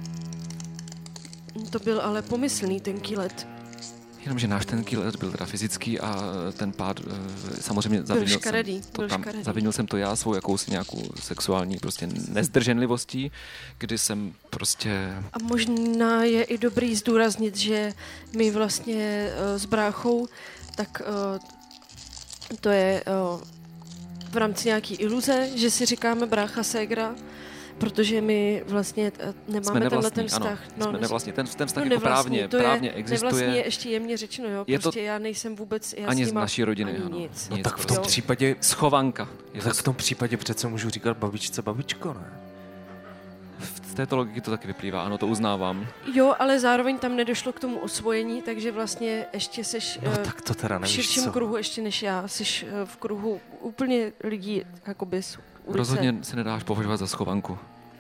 S6: To byl ale pomyslný Tenký let.
S5: Jenomže náš Tenký let byl teda fyzický a ten pád samozřejmě zavinil jsem to já svou jakousi nějakou sexuální prostě nezdrženlivostí, kdy jsem prostě...
S6: A možná je i dobrý zdůraznit, že my vlastně s bráchou, tak to je v rámci nějaký iluze, že si říkáme brácha ségra, protože my vlastně nemáme tenhle ten vztah.
S5: Ano, jsme nevlastní. Ten vztah jako právně existuje.
S6: Nevlastní je ještě jemně řečeno, jo. Prostě já nejsem vůbec, já
S5: ani
S6: s
S5: z naší rodiny,
S6: ani
S5: ano.
S6: nic.
S7: No tak v tom případě...
S5: Schovanka.
S7: Tak v tom případě přece můžu říkat babičce babičko, ne?
S5: Z této logiky to taky vyplývá, ano, to uznávám.
S6: Jo, ale zároveň tam nedošlo k tomu osvojení, takže vlastně ještě seš
S7: tak to teda
S6: v širším kruhu ještě než já. Seš v kruhu úplně lidí jakoby z ulice.
S5: Rozhodně se nedáš považovat za schovanku.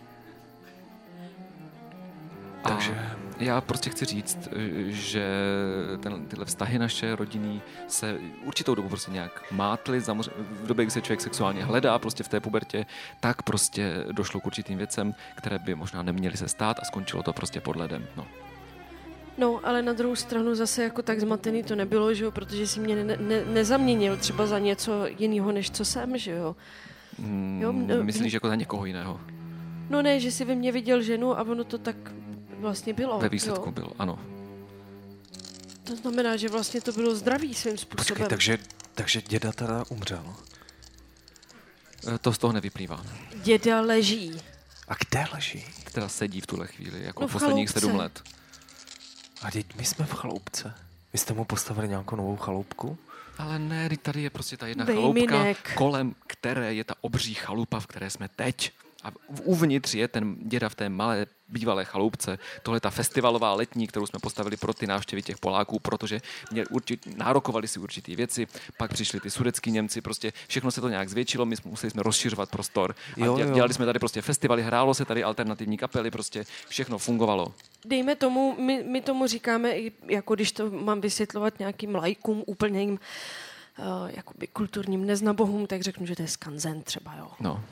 S5: Takže já prostě chci říct, že tyhle vztahy naše rodinný se určitou dobu prostě nějak mátly, v době, kdy se člověk sexuálně hledá prostě v té pubertě, tak prostě došlo k určitým věcem, které by možná neměly se stát a skončilo to prostě pod ledem.
S6: No, ale na druhou stranu zase jako tak zmatený to nebylo, že jo, protože si mě nezaměnil třeba za něco jiného, než co jsem, že jo.
S5: Myslíš jako za někoho jiného?
S6: No ne, že si ve mně viděl ženu a ono to tak vlastně bylo.
S5: Ve výsledku bylo, ano.
S6: To znamená, že vlastně to bylo zdravý svým způsobem.
S7: Počkej, takže děda teda umřel?
S5: To z toho nevyplývá.
S6: Děda leží.
S7: A kde leží?
S5: Teda sedí v tuhle chvíli, jako
S6: no
S5: posledních 7 let.
S7: A teď my jsme v chaloupce. Vy jste mu postavili nějakou novou chaloupku?
S5: Ale ne, tady je prostě ta jedna chaloupka, kolem které je ta obří chalupa, v které jsme teď. A uvnitř je ten děda v té malé bývalé chaloupce. Tohle je ta festivalová letní, kterou jsme postavili pro ty návštěvy těch Poláků, protože nárokovali si určitý věci, pak přišli ty sudetský Němci, prostě všechno se to nějak zvětšilo, my museli jsme rozšiřovat prostor. Dělali jsme tady prostě festivaly, hrálo se tady alternativní kapely, prostě všechno fungovalo.
S6: Dejme tomu, my tomu říkáme, jako když to mám vysvětlovat nějakým laikům, úplným jakoby kulturním neznabohům, tak řeknu, že to je skanzen třeba, jo.
S5: No.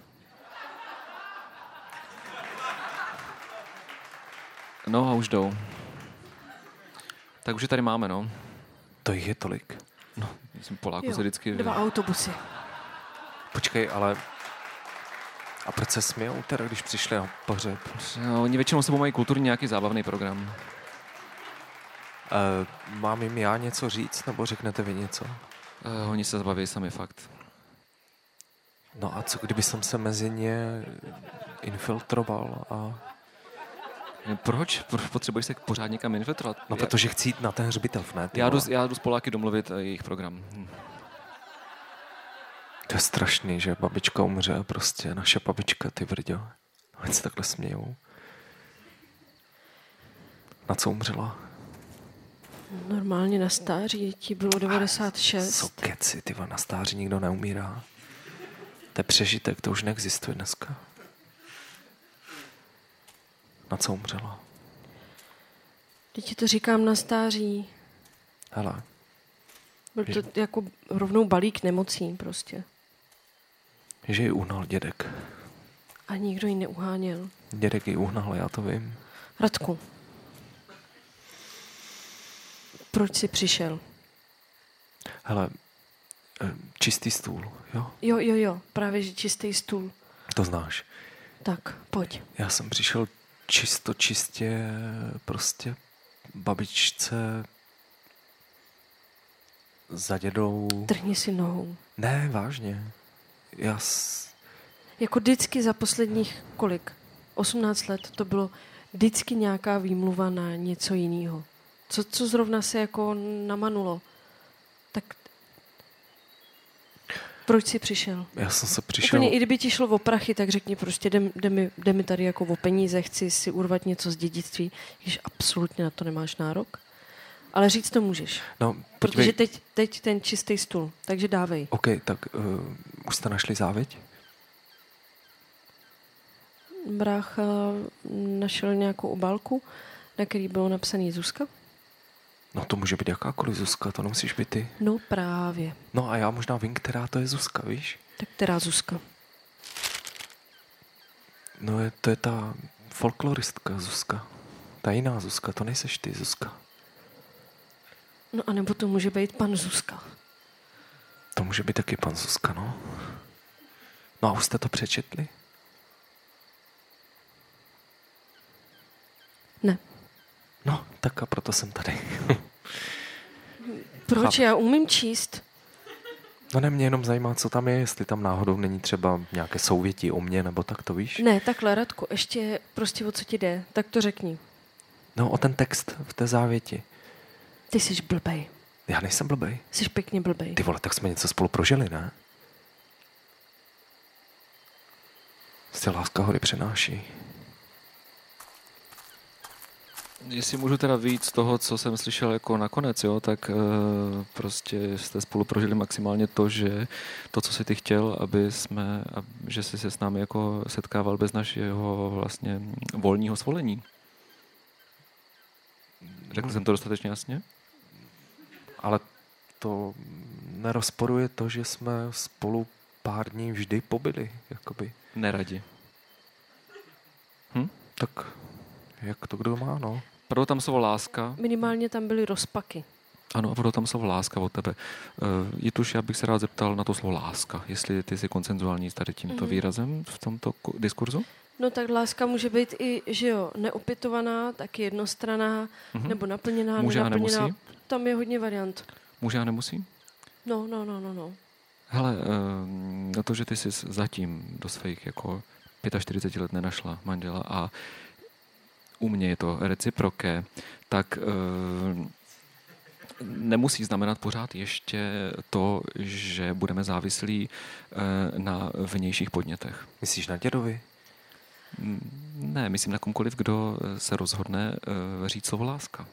S5: No a už jdou. Tak už je tady máme, no.
S7: To jich je tolik.
S5: No, jsem Poláku se vždycky...
S6: 2 autobusy.
S7: Počkej, ale... A proč se smějou teda, když přišli na pohřeb?
S5: No, oni většinou sebou mají kulturní nějaký zábavný program.
S7: Mám jim já něco říct, nebo řeknete vy něco?
S5: Oni se zabaví sami, fakt.
S7: No a co kdyby jsem se mezi ně infiltroval a...
S5: Proč? Potřebuješ se pořád někam infiltrovat?
S7: No, protože chci jít na ten hřbitov, ne?
S5: Já jdu s Poláky domluvit jejich program.
S7: To je strašný, že babička umře, prostě naše babička, ty vrďo. Oni se takhle smějou. Na co umřela?
S6: Normálně na stáří, ti bylo 96.
S7: Co keci, ty na stáří nikdo neumírá. To je přežitek, to už neexistuje dneska. Na co umřela?
S6: Teď ti to říkám na stáří.
S7: Hele.
S6: Byl to jako rovnou balík nemocí prostě.
S7: Že ji uhnal dědek.
S6: A nikdo ji neuháněl.
S7: Dědek ji uhnal, já to vím.
S6: Radku. Proč jsi přišel?
S7: Hele, čistý stůl, jo?
S6: Jo, právě že čistý stůl.
S7: To znáš.
S6: Tak, pojď.
S7: Já jsem přišel čistě prostě babičce za dědou...
S6: Trhni si nohou.
S7: Ne, vážně.
S6: Jako vždycky za posledních 18 let to bylo vždycky nějaká výmluva na něco jiného. Co zrovna se jako namanulo. Tak proč jsi přišel?
S7: Já jsem se přišel...
S6: Úplně, i kdyby ti šlo o prachy, tak řekni prostě, jde mi tady jako o peníze, chci si urvat něco z dědictví, když absolutně na to nemáš nárok. Ale říct to můžeš.
S7: No,
S6: protože teď ten čistý stůl, takže dávej.
S7: OK, tak už jste našli závěť?
S6: Brácha našel nějakou obálku, na který bylo napsaný Zuzka.
S7: No to může být jakákoliv Zuzka, to nemusíš být ty.
S6: No právě.
S7: No a já možná vím, která to je Zuzka, víš?
S6: Tak která Zuzka?
S7: No to je ta folkloristka Zuzka. Ta jiná Zuzka, to nejseš ty Zuzka.
S6: No a nebo to může být pan Zuzka.
S7: To může být taky pan Zuzka, no. No a už jste to přečetli?
S6: Ne.
S7: No, tak a proto jsem tady.
S6: Proč? Já umím číst.
S7: No ne, mě jenom zajímá, co tam je, jestli tam náhodou není třeba nějaké souvětí o mně, nebo tak to víš?
S6: Ne, takhle, Radku, ještě prostě o co ti jde, tak to řekni.
S7: No, o ten text v té závěti.
S6: Ty jsi blbej.
S7: Já nejsem blbej.
S6: Jsi pěkně blbej.
S7: Ty vole, tak jsme něco spolu prožili, ne? Prostě láska hory přenáší.
S5: Jestli můžu teda víc z toho, co jsem slyšel jako nakonec, jo, tak prostě jste spolu prožili maximálně to, že to, co jsi ty chtěl, že jsi se s námi jako setkával bez našeho vlastně volního svolení. Řekl jsem to dostatečně jasně?
S7: Ale to nerozporuje to, že jsme spolu pár dní vždy pobyli, jakoby.
S5: Neradi.
S7: Tak jak to kdo má, no.
S5: Padlo tam slovo láska.
S6: Minimálně tam byly rozpaky.
S5: Ano, a padlo tam slovo láska od tebe. Jituš, já bych se rád zeptal na to slovo láska, jestli ty jsi konsenzuální s tady tímto výrazem v tomto diskurzu?
S6: No tak láska může být i, že jo, neopětovaná, taky jednostranná, nebo naplněná,
S5: může
S6: nenaplněná.
S5: A nemusí?
S6: Tam je hodně variant.
S5: Může a nemusí?
S6: No.
S5: Hele, na to, že ty jsi zatím do svých jako 45 let nenašla manžela a u mě je to reciproké, tak nemusí znamenat pořád ještě to, že budeme závislí na vnějších podnětech.
S7: Myslíš na dědovi?
S5: Ne, myslím na komkoliv, kdo se rozhodne říct slovo láska.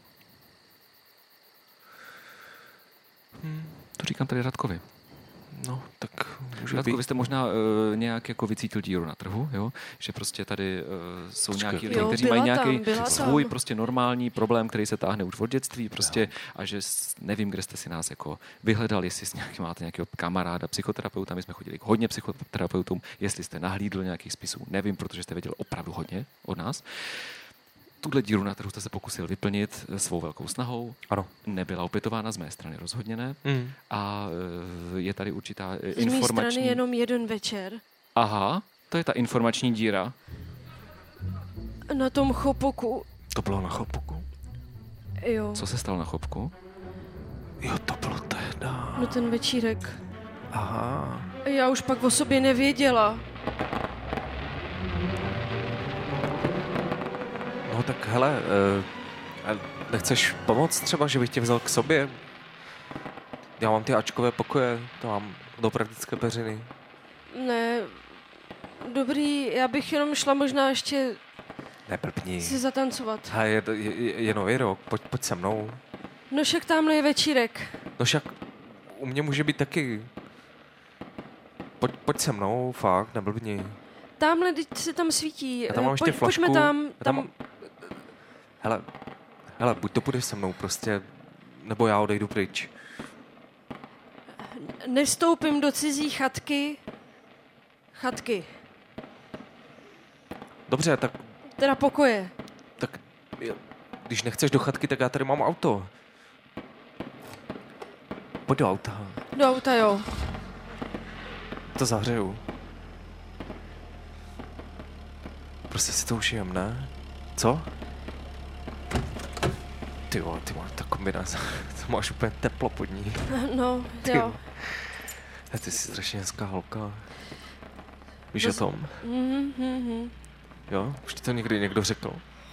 S5: To říkám tady Radkovi.
S7: No, tak může
S5: Radko,
S7: být.
S5: vy jste možná nějak jako vycítil díru na trhu, jo? Že prostě tady jsou nějaký lidi, kteří mají nějaký svůj prostě normální problém, který se táhne už od dětství prostě a že nevím, kde jste si nás jako vyhledal, jestli máte nějakého kamaráda, psychoterapeuta, my jsme chodili k hodně psychoterapeutům, jestli jste nahlídl nějakých spisů, nevím, protože jste věděl opravdu hodně od nás. Tuhle díru na trhu jste se pokusil vyplnit svou velkou snahou.
S7: Ano.
S5: Nebyla opětována z mé strany, rozhodně ne. A je tady určitá
S6: informační... Z mé strany jenom jeden večer.
S5: Aha, to je ta informační díra.
S6: Na tom chopoku.
S7: To bylo na chopoku?
S6: Jo.
S5: Co se stalo na chopku?
S7: Jo, to bylo tehda.
S6: No ten večírek.
S7: Aha.
S6: Já už pak o sobě nevěděla.
S7: No tak hele, nechceš pomoct třeba, že bych tě vzal k sobě? Já mám ty ačkové pokoje, to mám do praktické peřiny.
S6: Ne, dobrý, já bych jenom šla možná ještě
S7: Neblbni.
S6: si zatancovat.
S7: Hele, je nový rok, pojď se mnou.
S6: No však tamhle je večírek.
S7: No však u mě může být taky. Pojď se mnou, fakt, neblbni.
S6: Tamhle, teď se tam svítí.
S7: Já tam mám ještě flašku.
S6: Pojďme tam.
S7: Hele, buď to půjdeš se mnou prostě, nebo já odejdu pryč.
S6: Nestoupím do cizí chatky.
S7: Dobře, tak...
S6: Teda pokoje.
S7: Tak, když nechceš do chatky, tak já tady mám auto. Pojď do auta.
S6: Do auta, jo.
S7: To zahřeju. Prostě si to užijem, ne? Co? Ty vole, ta kombinace, to máš úplně teplo pod ní.
S6: No,
S7: Ty
S6: jo.
S7: vole. Ty jsi strašně hezká holka. Víš o tom? Jo? Už ti to někdy někdo řekl?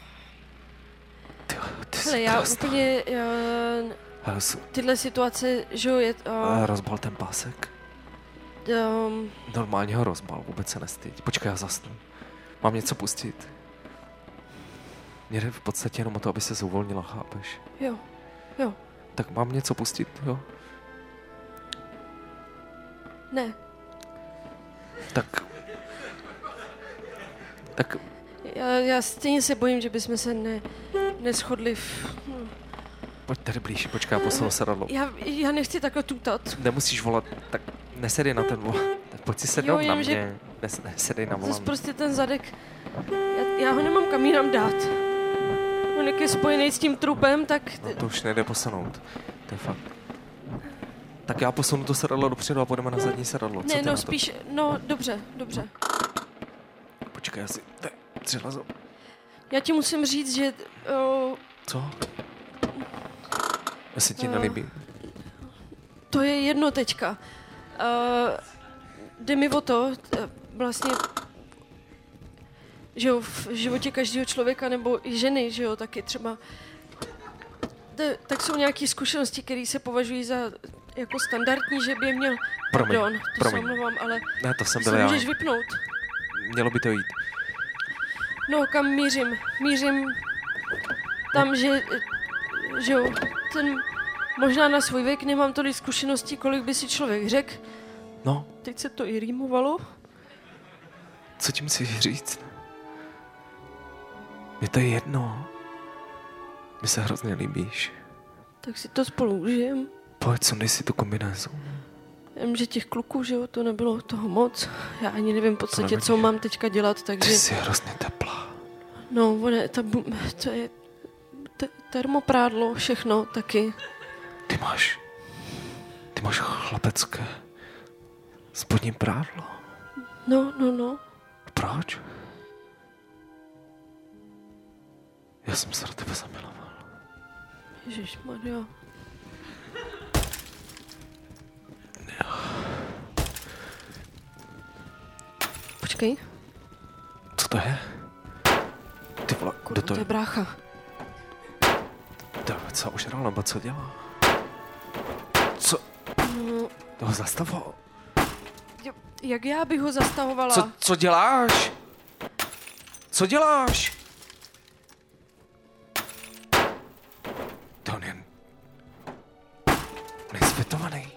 S7: Ty jsi
S6: Hele, já
S7: krásná.
S6: úplně,
S7: Hele,
S6: tyhle situace, že jo, je...
S7: rozbal ten pásek? Normálně ho rozbal, vůbec se nestyď. Počkej, já zasnu. Mám něco pustit? Mně jde v podstatě jenom o to, aby se uvolnila, chápeš?
S6: Jo.
S7: Tak mám něco pustit, jo?
S6: Ne.
S7: Tak
S6: Já stejně se bojím, že bychom se neshodli
S7: pojď tady blíž, počkej, já posunu sedadlo.
S6: Já nechci takhle tutat.
S7: Nemusíš volat, tak nesedej na ten volant. Pojď si sednout na mě, nesedej na
S6: Zase
S7: volant.
S6: prostě ten zadek, já ho nemám kam jinam dát. On jak je spojený s tím trupem, tak...
S7: No to už nejde posunout, to je fakt. Tak já posunu to sedadlo dopředu a půjdeme na zadní sedadlo. Co
S6: Ne,
S7: ty
S6: no
S7: na to?
S6: spíš, no dobře.
S7: Počkej, já si... Přihlazu.
S6: Já ti musím říct, že...
S7: Co? Já se ti nelíbí.
S6: To je jedno teďka. Jde mi o to, vlastně, že jo, v životě každého člověka, nebo i ženy, že jo, taky třeba, tak jsou nějaké zkušenosti, které se považují za jako standardní, že by je měl... Pardon, to se omlouvám, ale...
S7: Ne, to jsem byl
S6: se
S7: já.
S6: můžeš vypnout.
S7: Mělo by to jít.
S6: No, kam mířím? Mířím tam, že jo, možná na svůj věk nemám tolik zkušeností, kolik by si člověk řekl.
S7: No.
S6: Teď se to i rýmovalo.
S7: Co ti musíš říct? Mně to je jedno. Mi se hrozně líbíš.
S6: Tak si to spolu užijem.
S7: Pojď, sundej si tu kombinézu.
S6: Vím, že těch kluků, že jo, to nebylo toho moc. Já ani nevím v podstatě, co mám teďka dělat, takže...
S7: Ty jsi hrozně teplá.
S6: No, to je termoprádlo, všechno taky.
S7: Ty máš chlapecké spodní prádlo.
S6: No.
S7: Proč? Já jsem se do tebe zamiloval.
S6: Ježišmarja. Počkej.
S7: Co to je? Ty vole, kdo to
S6: To je brácha.
S7: Co ožral, nebo co dělá? Co?
S6: No,
S7: Toho zastavoval?
S6: jak já bych ho zastavovala?
S7: Co děláš? Co děláš? To on je fetovaný.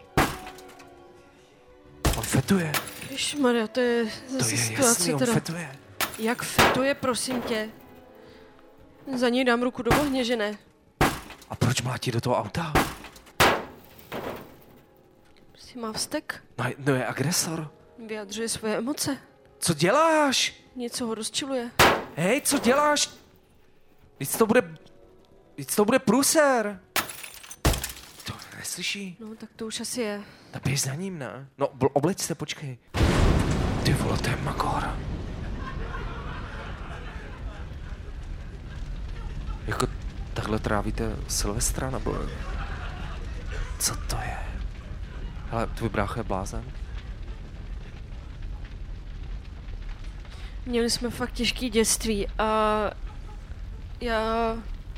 S7: On fetuje.
S6: Ježišmarja, to je
S7: To
S6: zase
S7: je
S6: situace
S7: jasný, on
S6: teda.
S7: fetuje.
S6: Jak fetuje, prosím tě? Za něj dám ruku do ohně, že ne?
S7: A proč mlátí do toho auta?
S6: Si má vztek?
S7: No je agresor.
S6: Vyjadřuje svoje emoce.
S7: Co děláš?
S6: Něco ho rozčiluje.
S7: Hej, co děláš? Víc to bude průser. To neslyší?
S6: No, tak to už asi je.
S7: Tak běž za ním, ne? No, obleč se, počkej. Ty vole, to je makor. Jako takhle trávíte Silvestra, nebo... Co to je? Hele, tvůj brácha je blázen?
S6: Měli jsme fakt těžký dětství a já...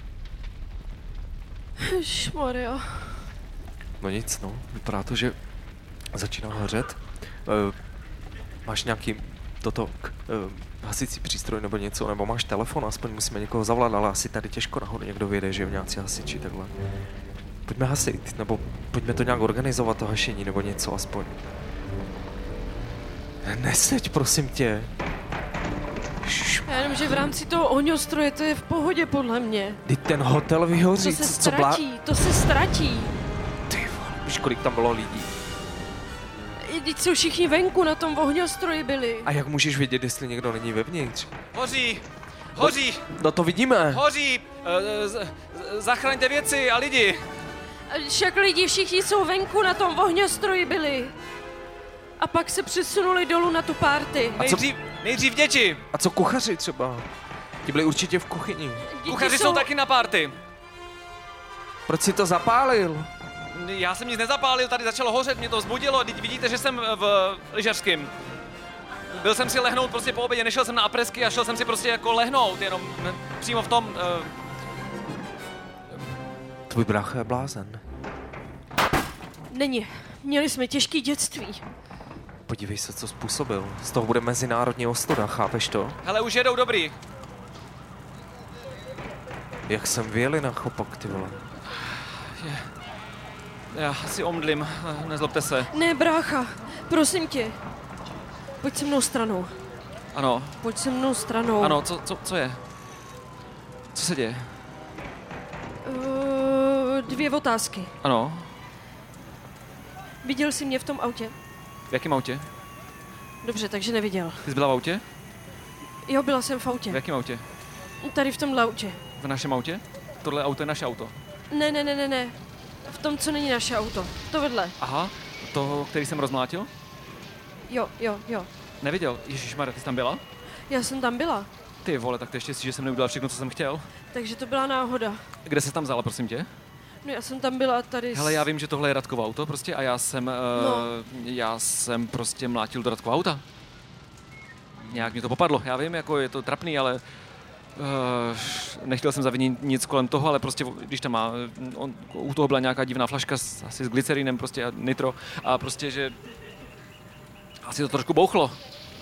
S6: Ježišmarja.
S7: No nic, no. Vypadá to, že začíná hořet. Máš nějaký hasicí přístroj nebo něco, nebo máš telefon, aspoň musíme někoho zavolat, ale asi tady těžko nahoru někdo vyjede, že jo, nějací hasiči, takhle. Pojďme hasit, nebo pojďme to nějak organizovat, to hašení, nebo něco aspoň. Neseď, prosím tě.
S6: Já jenom, že v rámci toho ohňostroje to je v pohodě, podle mě.
S7: Teď ten hotel vyhoří,
S6: To se ztratí.
S7: Ty vole, víš, kolik tam bylo lidí.
S6: Teď jsou všichni venku na tom ohňostroji byli.
S7: A jak můžeš vědět, jestli někdo není vevnitř?
S8: Hoří!
S7: No to vidíme.
S8: Hoří! Zachraňte věci a lidi!
S6: Však lidi všichni jsou venku na tom ohňostroji byli. A pak se přesunuli dolů na tu párty.
S8: Nejdřív děti!
S7: A co kuchaři třeba? Ti byli určitě v kuchyni.
S8: Kuchaři jsou taky na párty.
S7: Proč jsi to zapálil?
S8: Já jsem nic nezapálil, tady začalo hořet, mě to vzbudilo, teď vidíte, že jsem v lyžařském. Byl jsem si lehnout prostě po obědě, nešel jsem na apresky a šel jsem si prostě jako lehnout, jenom přímo v tom...
S7: Tvůj brácha je blázen.
S6: Není. Měli jsme těžký dětství.
S7: Podívej se, co způsobil. Z toho bude mezinárodní ostuda, chápeš to?
S8: Hele, už jedou dobrý.
S7: Jak jsem vyjeli na chopak, ty vole.
S8: Já si omdlím, nezlobte se.
S6: Ne, brácha, prosím tě. Pojď se mnou stranou.
S8: Ano.
S6: Pojď se mnou stranou.
S8: Ano, co je? Co se děje?
S6: 2 otázky.
S8: Ano.
S6: Viděl jsi mě v tom autě?
S8: V jakém autě?
S6: Dobře, takže neviděl.
S8: Ty jsi byla v autě?
S6: Jo, byla jsem v autě.
S8: V jakém autě?
S6: Tady v tomhle autě.
S8: V našem autě? Tohle auto je naše auto.
S6: Ne. V tom, co není naše auto. To vedle.
S8: Aha, toho, který jsem rozmlátil?
S6: Jo.
S8: Neviděl. Ježišmarja, ty jsi tam byla?
S6: Já jsem tam byla.
S8: Ty vole, tak to ještě si, že jsem neudělal všechno, co jsem chtěl.
S6: Takže to byla náhoda.
S8: Kde jsi tam vzala, prosím tě?
S6: No já jsem tam byla tady.
S8: Hele, já vím, že tohle je Radkovo auto prostě a já jsem prostě mlátil do Radkova auta. Nějak mě to popadlo, já vím, jako je to trapný, ale nechtěl jsem zavinit nic kolem toho, ale prostě, když tam u toho byla nějaká divná flaška asi s glycerinem prostě a nitro a prostě, že asi to trošku bouchlo.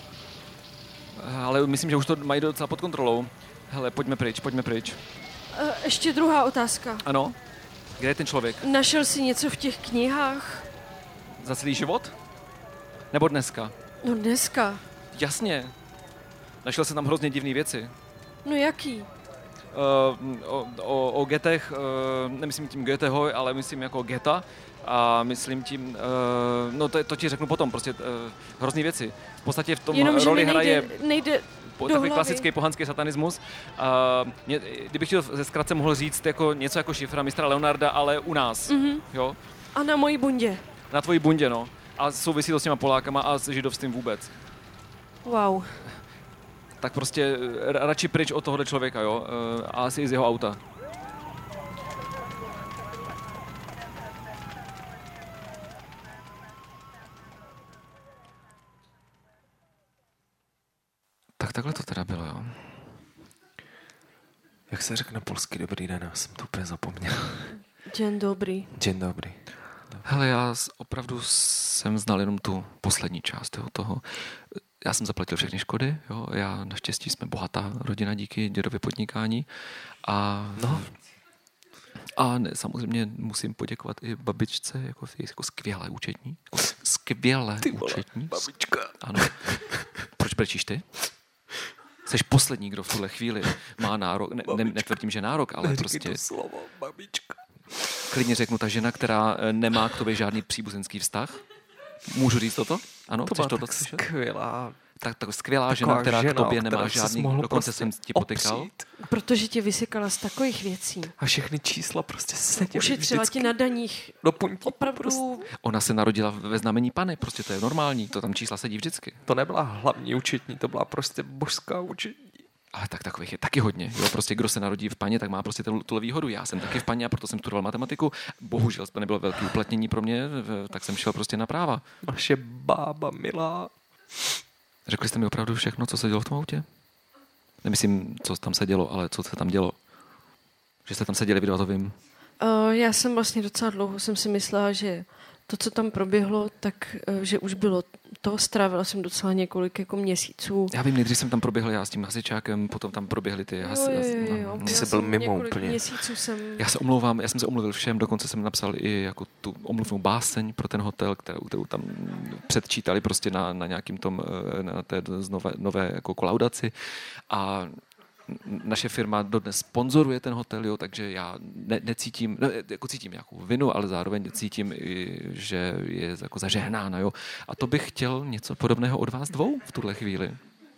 S8: Ale myslím, že už to mají docela pod kontrolou. Hele, pojďme pryč.
S6: Ještě druhá otázka.
S8: Ano? Kde je ten člověk?
S6: Našel jsi něco v těch knihách?
S8: Za celý život? Nebo dneska?
S6: No dneska.
S8: Jasně. Našel jsem tam hrozně divné věci.
S6: No jaký?
S8: O getech, nemyslím tím Goetheho, ale myslím jako geta a myslím tím, no to ti řeknu potom, prostě hrozný věci. V podstatě v tom
S6: jenom,
S8: roli hraje
S6: nejde
S8: takový klasický pohanský satanismus. Kdybych chtěl ze zkratce mohl říct jako něco jako šifra mistra Leonarda, ale u nás.
S6: Mm-hmm.
S8: Jo?
S6: A na mojí bundě.
S8: Na tvojí bundě, no. A souvisí to s těma Polákama a s židovstvím vůbec.
S6: Wow.
S8: Tak prostě radši pryč od tohohle člověka, jo? A asi i z jeho auta.
S5: Tak takhle to teda bylo, jo.
S7: Jak se řekne polsky dobrý den, já jsem to úplně zapomněl.
S6: Dzień dobrý.
S7: Dzień dobrý.
S5: Hele, já opravdu jsem znal jenom tu poslední část toho. Já jsem zaplatil všechny škody, jo. Já naštěstí jsme bohatá rodina díky dědově podnikání. A samozřejmě musím poděkovat i babičce, jako skvělé účetní. Skvělé účetní.
S7: Babička.
S5: Ano. Proč brečíš ty? Jseš poslední, kdo v tuhle chvíli má nárok, netvrdím, že nárok, ale prostě...
S7: to slovo, babička.
S5: Klidně řeknu ta žena, která nemá k tobě žádný příbuzenský vztah. Můžu říct toto? Ano,
S7: To
S5: chceš
S7: byla
S5: toto
S7: tak
S5: slyšet?
S7: skvělá.
S5: Tak skvělá žena, která k tobě nemá žádný, dokonce jsem ti potykal.
S6: Protože tě vysykala z takových věcí.
S7: A všechny čísla prostě seděly
S6: Ušetřila ti na daních.
S7: do puntíku.
S6: Opravdu.
S7: Prostě.
S5: Ona se narodila ve znamení Panny, prostě to je normální, to tam čísla sedí vždycky.
S7: To nebyla hlavní účetní, to byla prostě božská účetní.
S5: Ale tak takových je taky hodně. Jo? Prostě kdo se narodí v Paně, tak má prostě tuhle výhodu. Já jsem taky v Paně a proto jsem studoval matematiku. Bohužel to nebylo velké uplatnění pro mě, tak jsem šel prostě na práva.
S7: Naše bába milá.
S5: Řekli jste mi opravdu všechno, co se dělo v tom autě? Nemyslím, co tam se dělo, ale co se tam dělo. Že jste tam seděli, vy to vím.
S6: Já jsem vlastně docela dlouho jsem si myslela, že to, co tam proběhlo, tak, že už bylo to. Strávila jsem docela několik jako měsíců.
S5: Já vím, nejdřív jsem tam proběhl já s tím hasičákem, potom tam proběhly ty
S6: Jo.
S7: Ty jsi byl mimo úplně.
S6: Měsíců jsem...
S5: Já se omlouvám, já jsem se omluvil všem, dokonce jsem napsal i jako tu omluvnou báseň pro ten hotel, kterou tam předčítali prostě na nějakým tom, na té nové jako kolaudaci a naše firma dodnes sponzoruje ten hotel, jo, takže já necítím, jako cítím nějakou vinu, ale zároveň cítím, že je jako zažehnána, jo. A to bych chtěl něco podobného od vás dvou v tuhle chvíli.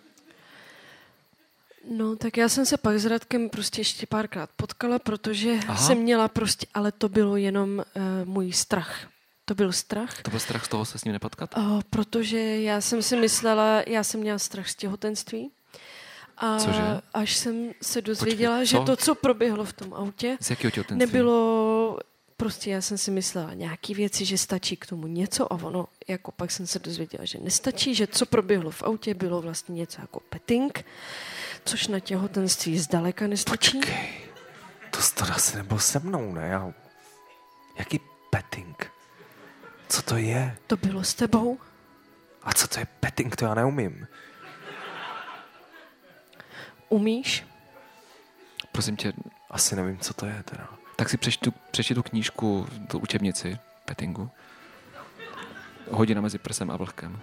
S6: No, tak já jsem se pak s Radkem prostě ještě párkrát potkala, protože jsem měla prostě, ale to bylo jenom můj strach. To byl strach.
S5: To byl strach z toho se s ním nepotkat?
S6: Protože já jsem si myslela, já jsem měla strach z těhotenství. A
S5: Cože?
S6: až jsem se dozvěděla,
S5: Počkej,
S6: že
S5: co?
S6: to, co proběhlo v tom autě,
S5: Z jakého těhotenství?
S6: nebylo... Prostě já jsem si myslela nějaký věci, že stačí k tomu něco a ono, jako pak jsem se dozvěděla, že nestačí, že co proběhlo v autě, bylo vlastně něco jako petting, což na těhotenství zdaleka nestačí.
S7: Počkej, to asi nebyl se mnou, ne? Jaký petting? Co to je?
S6: To bylo s tebou?
S7: A co to je petting, to já neumím.
S6: Umíš?
S5: Prosím tě,
S7: Asi nevím, co to je teda.
S5: tak si přečti tu knížku, tu učebnici pettingu. Hodina mezi prsem a vlhkem.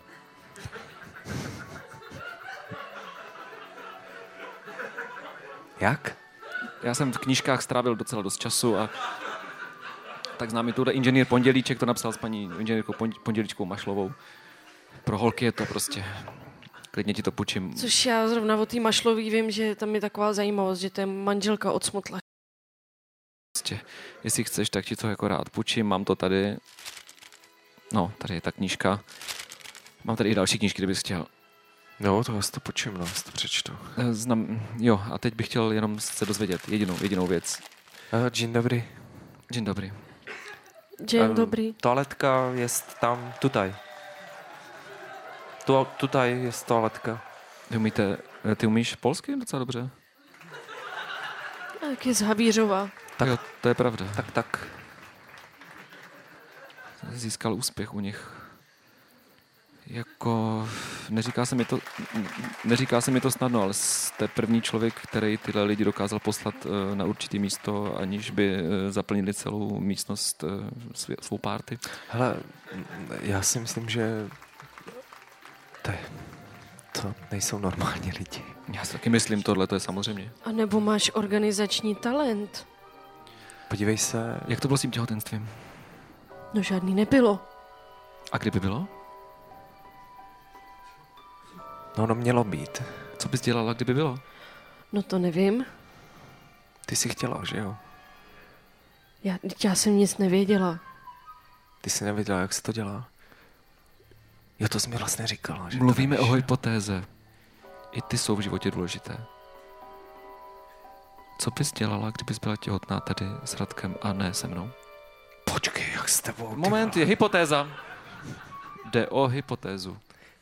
S7: Jak?
S5: Já jsem v knížkách strávil docela dost času a tak známý tuhle inženýr Pondělíček to napsal s paní inženýrkou Pondělíčkou Mašlovou. Pro holky je to prostě... Klidně ti to půjčím.
S6: Což já zrovna o té Mašlový vím, že tam je taková zajímavost, že to je manželka od Smotla.
S5: Prostě, jestli chceš, tak ti to jako rád půjčím. Mám to tady. No, tady je ta knížka. Mám tady i další knížky, kdybys chtěl.
S7: No, to to počím, no, to přečtu.
S5: Jo, a teď bych chtěl jenom se dozvědět jedinou věc.
S7: Dzień dobry.
S5: Dzień dobry.
S6: Dzień dobrý.
S7: Toaletka jest tam, tutaj. Tutaj jest toaletka.
S5: Ty umíš polsky docela dobře?
S6: Tak je z Havířova.
S5: Tak, jo, to je pravda.
S7: Tak.
S5: Získal úspěch u nich. Jako, neříká se mi to snadno, ale jste první člověk, který tyhle lidi dokázal poslat na určitý místo, aniž by zaplnili celou místnost svou party.
S7: Hele, já si myslím, že to nejsou normální lidi.
S5: Já si taky myslím, tohle to je samozřejmě.
S6: A nebo máš organizační talent?
S7: Podívej se.
S5: Jak to bylo s tím těhotenstvím?
S6: No žádný nebylo.
S5: A kdyby bylo?
S7: No, mělo být.
S5: Co bys dělala, kdyby bylo?
S6: No to nevím.
S7: Ty jsi chtěla, že jo?
S6: Já jsem nic nevěděla.
S7: Ty jsi nevěděla, jak se to dělá? Jo, to jsi mi vlastně říkala. Že
S5: Mluvíme o hypotéze. I ty jsou v životě důležité. Co bys dělala, kdybys byla těhotná tady s Radkem a ne se mnou?
S7: Počkej, jak s tebou.
S5: Moment, je hypotéza. Jde o hypotézu.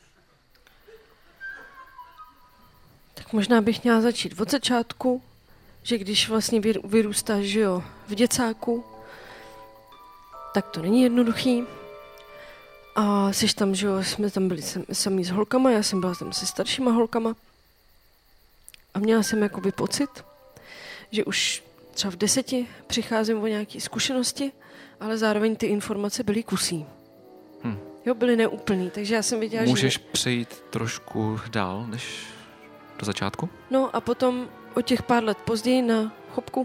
S6: Tak možná bych měla začít od začátku, že když vlastně vyrůstáš, že jo, v děcáku, tak to není jednoduchý. A jsi tam, že jo, jsme tam byli sami s holkama, já jsem byla tam se staršíma holkama. A měla jsem jakoby pocit, že už třeba v 10 přicházím o nějaké zkušenosti, ale zároveň ty informace byly kusí. Jo, byly neúplný, takže já jsem věděla,
S5: Můžeš
S6: že...
S5: přejít trošku dál, než do začátku?
S6: No a potom o těch pár let později na Chopku,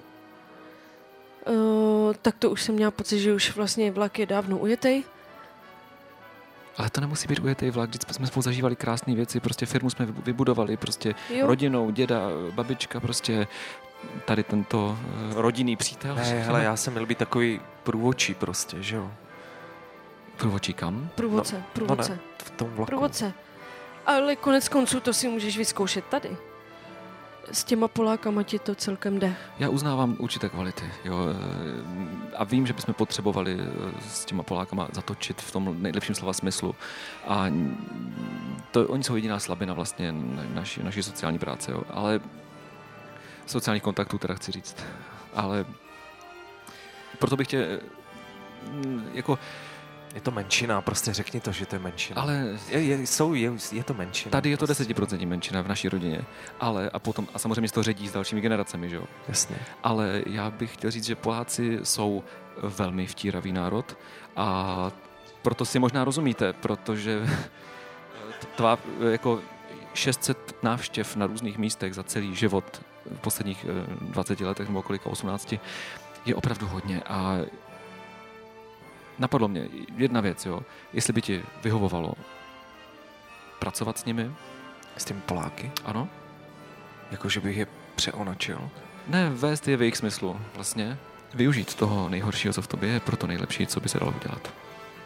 S6: tak to už jsem měla pocit, že už vlastně vlak je dávno ujetej.
S5: Ale to nemusí být ujetý vlak, vždyť jsme spolu zažívali krásné věci, prostě firmu jsme vybudovali, prostě
S6: Jo.
S5: rodinou, děda, babička, prostě tady tento rodinný přítel.
S7: Ne, hele, já jsem měl být takový průvodčí prostě, že jo?
S5: Průvodčí kam?
S6: Průvodce.
S7: No ne, v tom vlaku.
S6: Průvodce. Ale konec konců to si můžeš vyzkoušet tady. S těma Polákama ti to celkem jde.
S5: Já uznávám určité kvality, jo, a vím, že bychom potřebovali s těma Polákama zatočit v tom nejlepším slova smyslu. A oni jsou jediná slabina vlastně naší sociální práce, jo, ale sociálních kontaktů teda chci říct. Ale proto bych tě jako...
S7: Je to menšina, prostě řekni to, že to je menšina.
S5: Ale
S7: je to menšina.
S5: Tady je to
S7: prostě.
S5: 10% menšina v naší rodině. A samozřejmě se to ředí s dalšími generacemi, že jo?
S7: Jasně.
S5: Ale já bych chtěl říct, že Poláci jsou velmi vtíravý národ a proto si možná rozumíte, protože tvá jako 600 návštěv na různých místech za celý život v posledních 20 letech nebo kolika 18 je opravdu hodně a napadlo mě jedna věc, jo. Jestli by ti vyhovovalo pracovat s nimi.
S7: S těmi Poláky?
S5: Ano.
S7: Jakože bych je přeonačil?
S5: Ne, vést je v jejich smyslu, vlastně. Využít toho nejhoršího, co v tobě je, pro to nejlepší, co by se dalo udělat.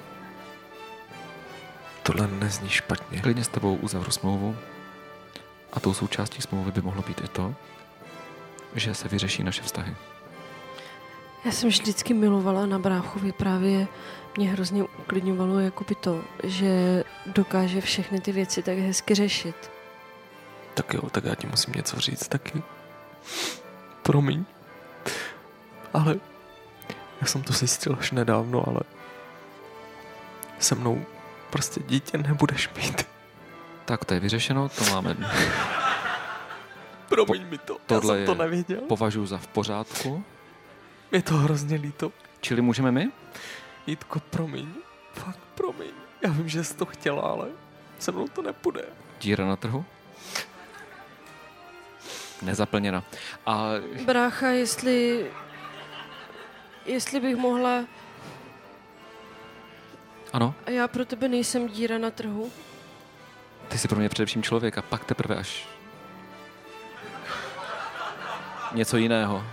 S7: Tohle nezní špatně.
S5: Klidně s tebou uzavřu smlouvu. A tou součástí smlouvy by mohlo být i to, že se vyřeší naše vztahy.
S6: Já jsem vždycky milovala na bráchovi, právě mě hrozně uklidňovalo jakoby to, že dokáže všechny ty věci tak hezky řešit.
S7: Tak jo, tak já ti musím něco říct taky. Promiň. Ale já jsem to zjistil až nedávno, ale se mnou prostě dítě nebudeš mít.
S5: Tak to je vyřešeno, to máme.
S7: Promiň mi to,
S5: Tohle
S7: já jsem to nevěděl.
S5: Považuji za v pořádku.
S7: Je to hrozně líto.
S5: Čili můžeme my?
S7: Jitko, promiň. Fakt promiň. Já vím, že jsi to chtěla, ale se mnou to nepůjde.
S5: Díra na trhu? Nezaplněna. A
S6: Brácha, jestli bych mohla...
S5: ano,
S6: A já pro tebe nejsem díra na trhu.
S5: ty jsi pro mě především člověk a pak teprve až něco jiného.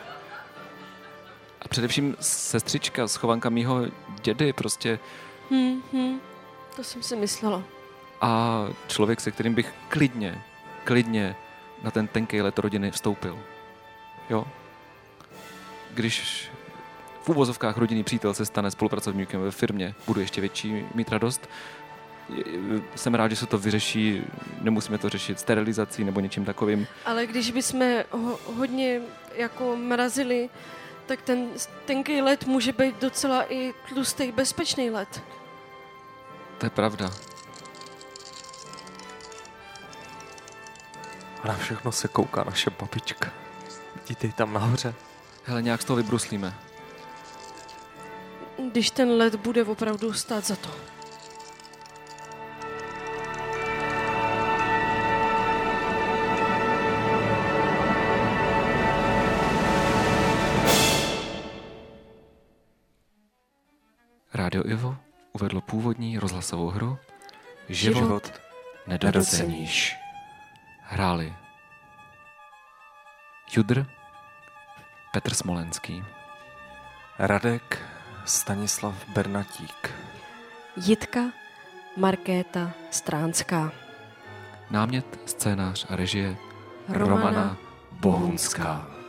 S5: A především sestřička, schovanka mýho dědy prostě.
S6: To jsem si myslela.
S5: A člověk, se kterým bych klidně na ten tenkej let rodiny vstoupil. Jo? Když v uvozovkách rodinný přítel se stane spolupracovníkem ve firmě, budu ještě větší mít radost. Jsem rád, že se to vyřeší, nemusíme to řešit sterilizací nebo něčím takovým.
S6: Ale když bychom hodně jako mrazili, tak ten tenký led může být docela i tlustý, bezpečný led.
S5: To je pravda.
S7: A na všechno se kouká naše babička. Vidíte ji tam nahoře?
S5: Hele, nějak z toho vybruslíme.
S6: Když ten led bude opravdu stát za to.
S5: Rádio Ivo uvedlo původní rozhlasovou hru Život nedoceníš. Hráli Judr, Petr Smolenský,
S7: Radek Stanislav Bernatík,
S6: Jitka Markéta Stránská,
S5: námět, scénář a režie
S6: Romana
S5: Bohunská.